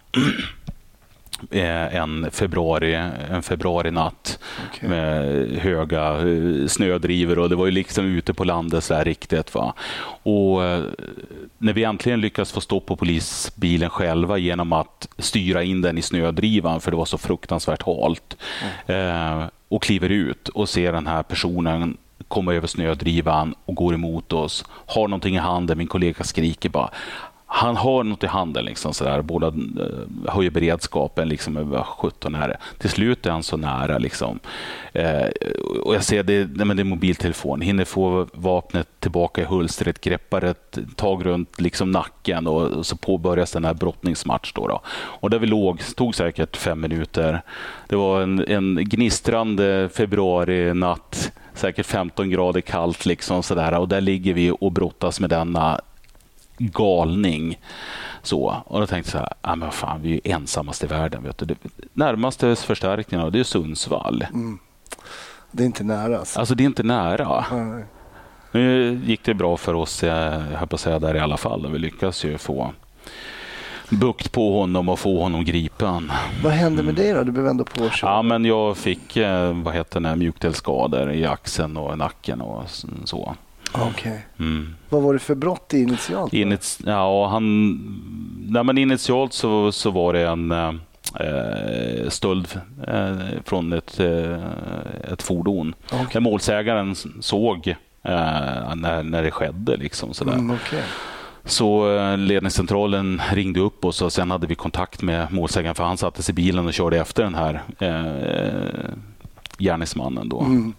En februari, en februari natt okay. med höga snödrivor och det var ju liksom ute på landet så här riktigt, va. Och när vi äntligen lyckas få stopp på polisbilen själva genom att styra in den i snödrivan, för det var så fruktansvärt halt, mm. eh, och kliver ut och ser den här personen komma över snödrivan och går emot oss, har någonting i handen, min kollega skriker bara. Han har något i handen, liksom sådär. Båda uh, höjer beredskapen liksom över sjutton nära. Till slut är han så nära. Liksom. Uh, och jag ser det, nej, men det är mobiltelefon. Hinner få vapnet tillbaka i hulstret, greppar ett tag runt liksom nacken och, och så påbörjas den här brottningsmatch. Då, då. Och där vi låg, tog säkert fem minuter. Det var en, en gnistrande februari natt. Säkert femton grader kallt. Liksom, sådär. Och där ligger vi och brottas med denna galning. Så. Och då tänkte jag så här, ah, men fan, vi är ju ensammast i världen. Vet du. Det närmaste förstärkningen, det är Sundsvall. Mm. Det är inte nära. Alltså, alltså det är inte nära. Nej. Nu gick det bra för oss, jag höll på att säga, där i alla fall. Vi lyckas ju få bukt på honom och få honom gripen. Vad hände med dig då? Du blev ändå påkörd. Ja, men jag fick vad heter det, mjukdelsskador i axeln och nacken och så. Okej. Okay. Mm. Vad var det för brott initialt? Init- ja, han, nej, men initialt så, så var det en eh, stöld eh, från ett, eh, ett fordon. Okay. Där målsägaren såg eh, när, när det skedde. Liksom, sådär. Mm, okay. Så eh, ledningscentralen ringde upp oss och sen hade vi kontakt med målsägaren, för han satte sig i bilen och körde efter den här eh, gärningsmannen då. Mm.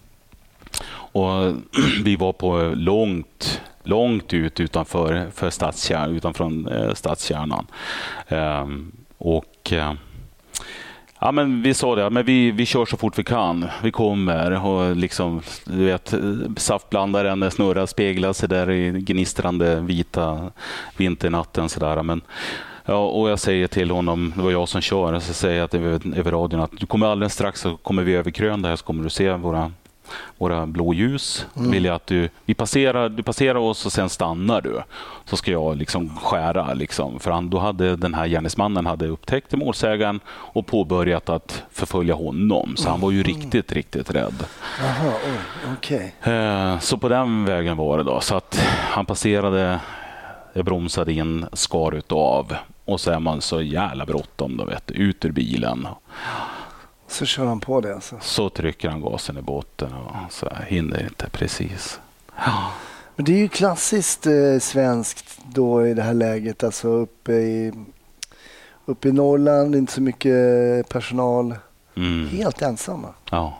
Och vi var på långt, långt ut utanför för stadskärn, utanför eh, stadskärnan. Um, och eh, ja, men vi sa det, men vi, vi kör så fort vi kan. Vi kommer och liksom, du vet, saftblandaren snurrar, speglar sig där i gnistrande vita vinternatten sådär. Men ja, och jag säger till honom, det var jag som kör, så säger jag att över, över radion att du kommer alldeles strax, så kommer vi över krön där, så kommer du se våra våra blå ljus. Mm. Vill jag att du, vi passerar, du passerar oss och sen stannar du. Så ska jag liksom skära. Liksom. För han, då hade den här gärningsmannen hade upptäckt målsägaren och påbörjat att förfölja honom. Så han var ju mm. riktigt, riktigt rädd. Aha, oh, okay. eh, så på den vägen var det då. Så att han passerade, jag bromsade in, skar utav. Och så är man så jävla bråttom då, vet du, ut ur bilen. Så kör han på det alltså. Så trycker han gasen i botten och så hinner inte precis. Ja. Men det är ju klassiskt eh, svenskt då i det här läget. Alltså uppe i, uppe i Norrland, inte så mycket personal. Mm. Helt ensamma. Ja.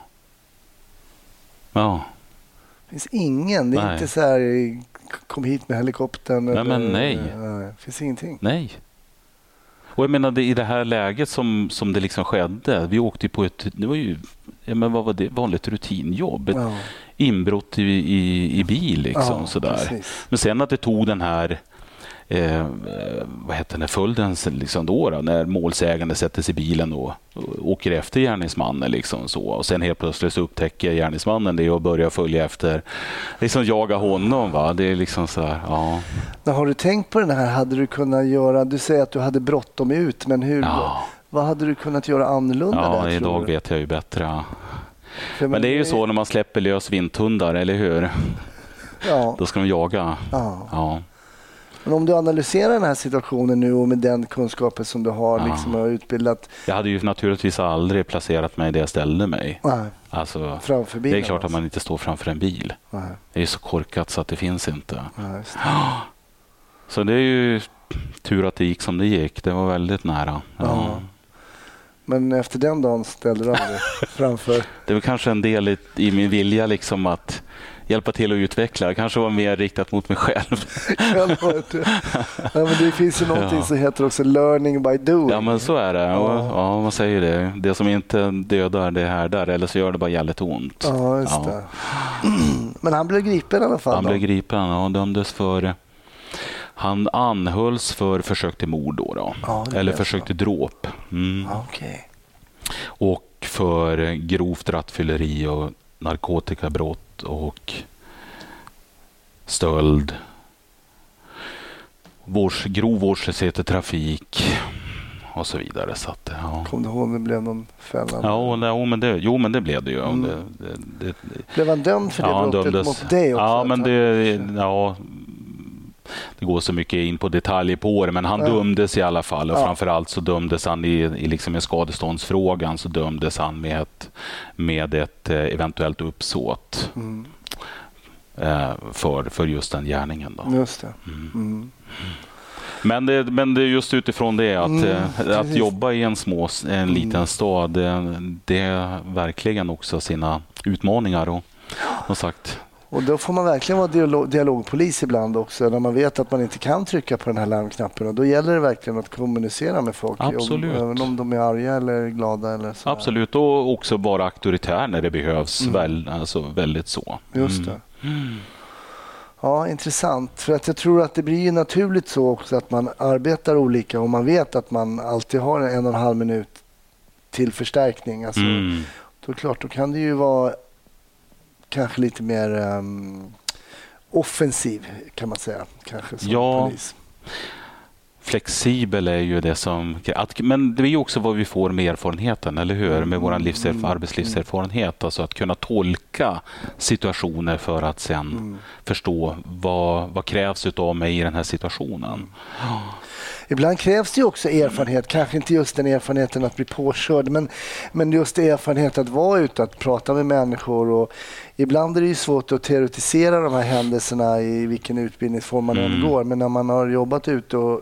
Ja. Det finns ingen. Det är nej. Inte så här, kom hit med helikoptern. Nej, eller, men nej. nej. Det finns ingenting. Nej. Och jag menar, det, i det här läget som, som det liksom skedde, vi åkte på ett, det var ju, ja, men vad var det, vanligt rutinjobb, ett ja. inbrott i, i, i bil liksom, ja, sådär. Men sen att det tog den här eh, vad heter det, följden liksom då, då när målsägande sätter sig i bilen och, och åker efter gärningsmannen liksom så, och sen helt plötsligt så upptäcker gärningsmannen det och börjar följa efter, liksom jaga honom, va? Det är liksom så här, ja. Men har du tänkt på den här, hade du kunnat göra, du säger att du hade bråttom ut, men hur, ja. vad hade du kunnat göra annorlunda ja, där, idag tror du? vet jag ju bättre. För men det är ju så när man släpper lös vindhundar, eller hur? Ja. Då ska de jaga. Ja. Ja. Men om du analyserar den här situationen nu och med den kunskapen som du har, Ja. liksom, har utbildat. Jag hade ju naturligtvis aldrig placerat mig där jag ställde mig. Nej. Alltså, Framför bilen, det är klart att alltså. man inte står framför en bil. Nej. Det är så korkat så att det finns inte. Ja, just det. Så det är ju tur att det gick som det gick. Det var väldigt nära. Ja. Ja. Men efter den dagen ställde du aldrig framför. Det var kanske en del i, i min vilja liksom att hjälpa till att utveckla. Det kanske var mer riktat mot mig själv. Ja, men det finns ju någonting Ja. som heter också learning by doing. Ja, men så är det. Ja. Ja, man säger det. Det som inte dödar, det härdar. Eller så gör det bara jävligt ont. Ja, just Ja. det. Men han blev gripen i alla fall. Han då. blev gripen och dömdes för... Han anhölls för försök till mord då. då. Ja, det eller är försök till dråp. Mm. Ja, okej. Och för grovt rattfylleri och narkotikabrott och stöld. Vårds, grov vårdslöshet i trafik och så vidare. Så att, ja. Kom du ihåg om det blev någon fällande? Ja, nej, men det, jo, men det blev det ju. Mm. Det, det, det, Blev han dömd för det ja, han brottet dömdes. mot dig också? Ja, men Att det, han- ja, det går så mycket in på detaljer på det, men han Ja. dömdes i alla fall. Och Ja. framförallt så dömdes han i, i liksom en skadeståndsfrågan, så dömdes han med ett, med ett eh, eventuellt uppsåt Mm. eh, för, för just den gärningen. Då. Just det. Mm. Men, det, men det är just utifrån det att, Mm, eh, att precis. jobba i en, små, en liten stad, det, det är verkligen också sina utmaningar. Och, som sagt, Och då får man verkligen vara dialog, dialogpolis ibland också, när man vet att man inte kan trycka på den här larmknappen. Och då gäller det verkligen att kommunicera med folk, Absolut. Om, även om de är arga eller glada. Eller så. absolut, och också vara auktoritär när det behövs. Mm. Väl, alltså väldigt så. Just Mm. det. Ja, intressant. För att jag tror att det blir ju naturligt så också att man arbetar olika och man vet att man alltid har en och en halv minut till förstärkning. Alltså, Mm. Då är det klart, då kan det ju vara kanske lite mer um, offensiv kan man säga. Kanske som Ja. polis. Flexibel är ju det som... Att, men det är ju också vad vi får med erfarenheten, eller hur? Med vår livserf- arbetslivserfarenhet. Alltså att kunna tolka situationer för att sen Mm. förstå vad, vad krävs utav mig i den här situationen. Ibland krävs det ju också erfarenhet, kanske inte just den erfarenheten att bli påkörd, men, men just erfarenhet att vara ute, att prata med människor. Och ibland är det ju svårt att teoretisera de här händelserna i vilken utbildningsform man än Mm. går, men när man har jobbat ute och,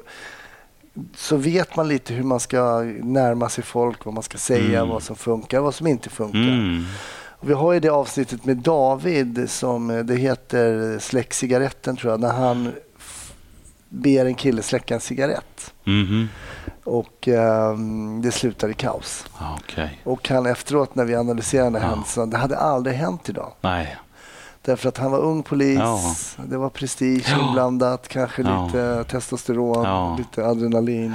så vet man lite hur man ska närma sig folk, vad man ska säga, Mm. vad som funkar, vad som inte funkar. Mm. Och vi har ju det avsnittet med David som det heter Släck cigaretten, tror jag, när han f- ber en kille släcka en cigarett. Mhm. Och ehm, det slutar i kaos. Ja, okej. Och han efteråt när vi analyserade den här Ja. händelsen, det hade aldrig hänt idag. Nej. Därför att han var ung polis, Ja. det var prestige Ja. inblandat, kanske Ja. lite testosteron, Ja. lite adrenalin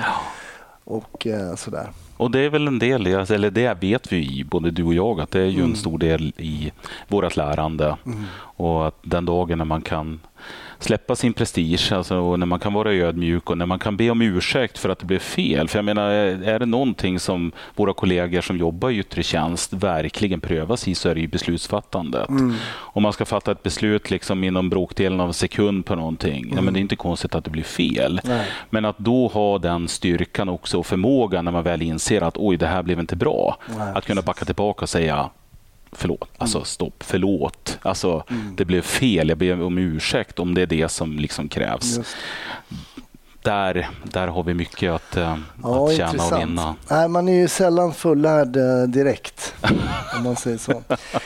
och eh, sådär. Och det är väl en del, alltså, eller det vet vi ju, både du och jag, att det är ju Mm. en stor del i vårt lärande. Mm. Och att den dagen när man kan släppa sin prestige, alltså, och när man kan vara ödmjuk och när man kan be om ursäkt för att det blev fel. För jag menar, är det någonting som våra kollegor som jobbar i yttre tjänst verkligen prövas i, så är det ju beslutsfattandet. Mm. Om man ska fatta ett beslut liksom inom bråkdelen av en sekund på någonting, Mm. ja, men det är inte konstigt att det blir fel. Nej. Men att då ha den styrkan också och förmågan när man väl inser att oj, det här blev inte bra. Nej, att kunna backa tillbaka och säga förlåt, alltså stopp, förlåt. Alltså Mm. det blev fel, jag ber om ursäkt om det är det som liksom krävs. Just. Där, där har vi mycket att, eh, Ja, att tjäna och intressant. vinna. Nej, man är ju sällan fullärd eh, direkt, om man säger så.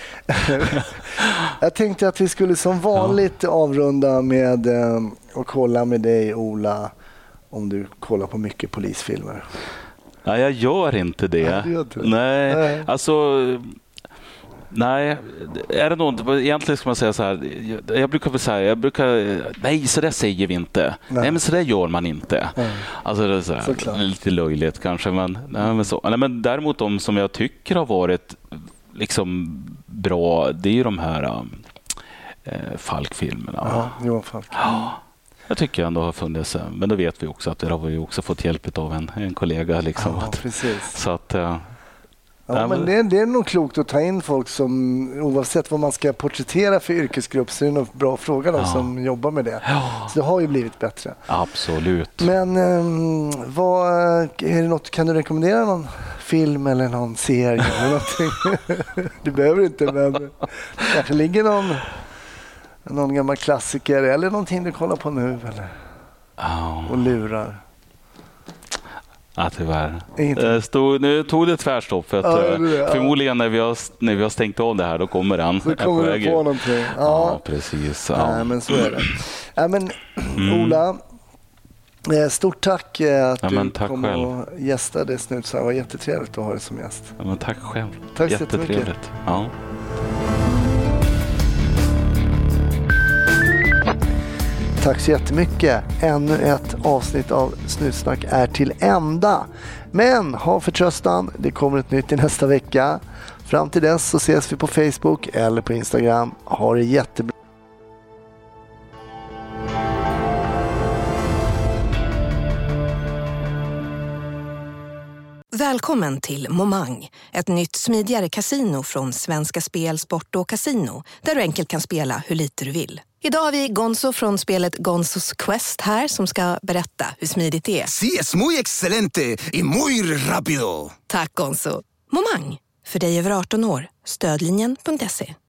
Jag tänkte att vi skulle som vanligt avrunda med eh, att kolla med dig, Ola, om du kollar på mycket polisfilmer. Nej, jag gör inte det. Nej, du gör inte det. Nej, Nej. alltså Nej, är det något, egentligen ska man säga så här, jag brukar väl säga, jag brukar, nej så där säger vi inte, nej, nej men så där gör man inte. Nej. Alltså det är så här, lite löjligt kanske, men, nej, men, så, nej, men däremot de som jag tycker har varit liksom bra, det är ju de här äh, Falk-filmerna. Ja, Johan Falk. Ja. Jag tycker ändå har funnits, men då vet vi också att det har vi också fått hjälp av en, en kollega. Liksom, ja, att, precis. Så att, äh, ja, men det, det är nog klokt att ta in folk som, oavsett vad man ska porträttera för yrkesgrupp, så är det nog bra fråga de ja. som jobbar med det. Ja. Så det har ju blivit bättre. Absolut. Men um, vad, är det något, kan du rekommendera någon film eller någon serie eller någonting? Du behöver inte, men kanske ligger någon, någon gammal klassiker eller någonting du kollar på nu eller? Oh. Och lurar. Ja, tyvärr. Stod, nu tog det tvärstopp för att ja, det, ja. förmodligen när vi, har, när vi har stängt av det här, då kommer den. Så kommer du på någonting. Ja, ja precis. Ja. Nej, men så är det. Ja, men mm. Ola, stort tack att ja, du tack kom själv. och gästade Snutsnack. Det var jättetrevligt att ha dig som gäst. Ja, men tack själv. Tack så jättemycket. Ja. Tack så jättemycket. Ännu ett avsnitt av Snutsnack är till ända. Men ha förtröstan, det kommer ett nytt i nästa vecka. Fram till dess så ses vi på Facebook eller på Instagram. Ha det jättebra. Välkommen till Momang, ett nytt smidigare kasino från Svenska Spel, Sport och Casino, där du enkelt kan spela hur lite du vill. Idag har vi Gonzo från spelet Gonzos Quest här som ska berätta hur smidigt det är. Sí, es muy excelente y muy rápido. Tack Gonzo. Momang, för dig över arton år. Stödlinjen punkt se.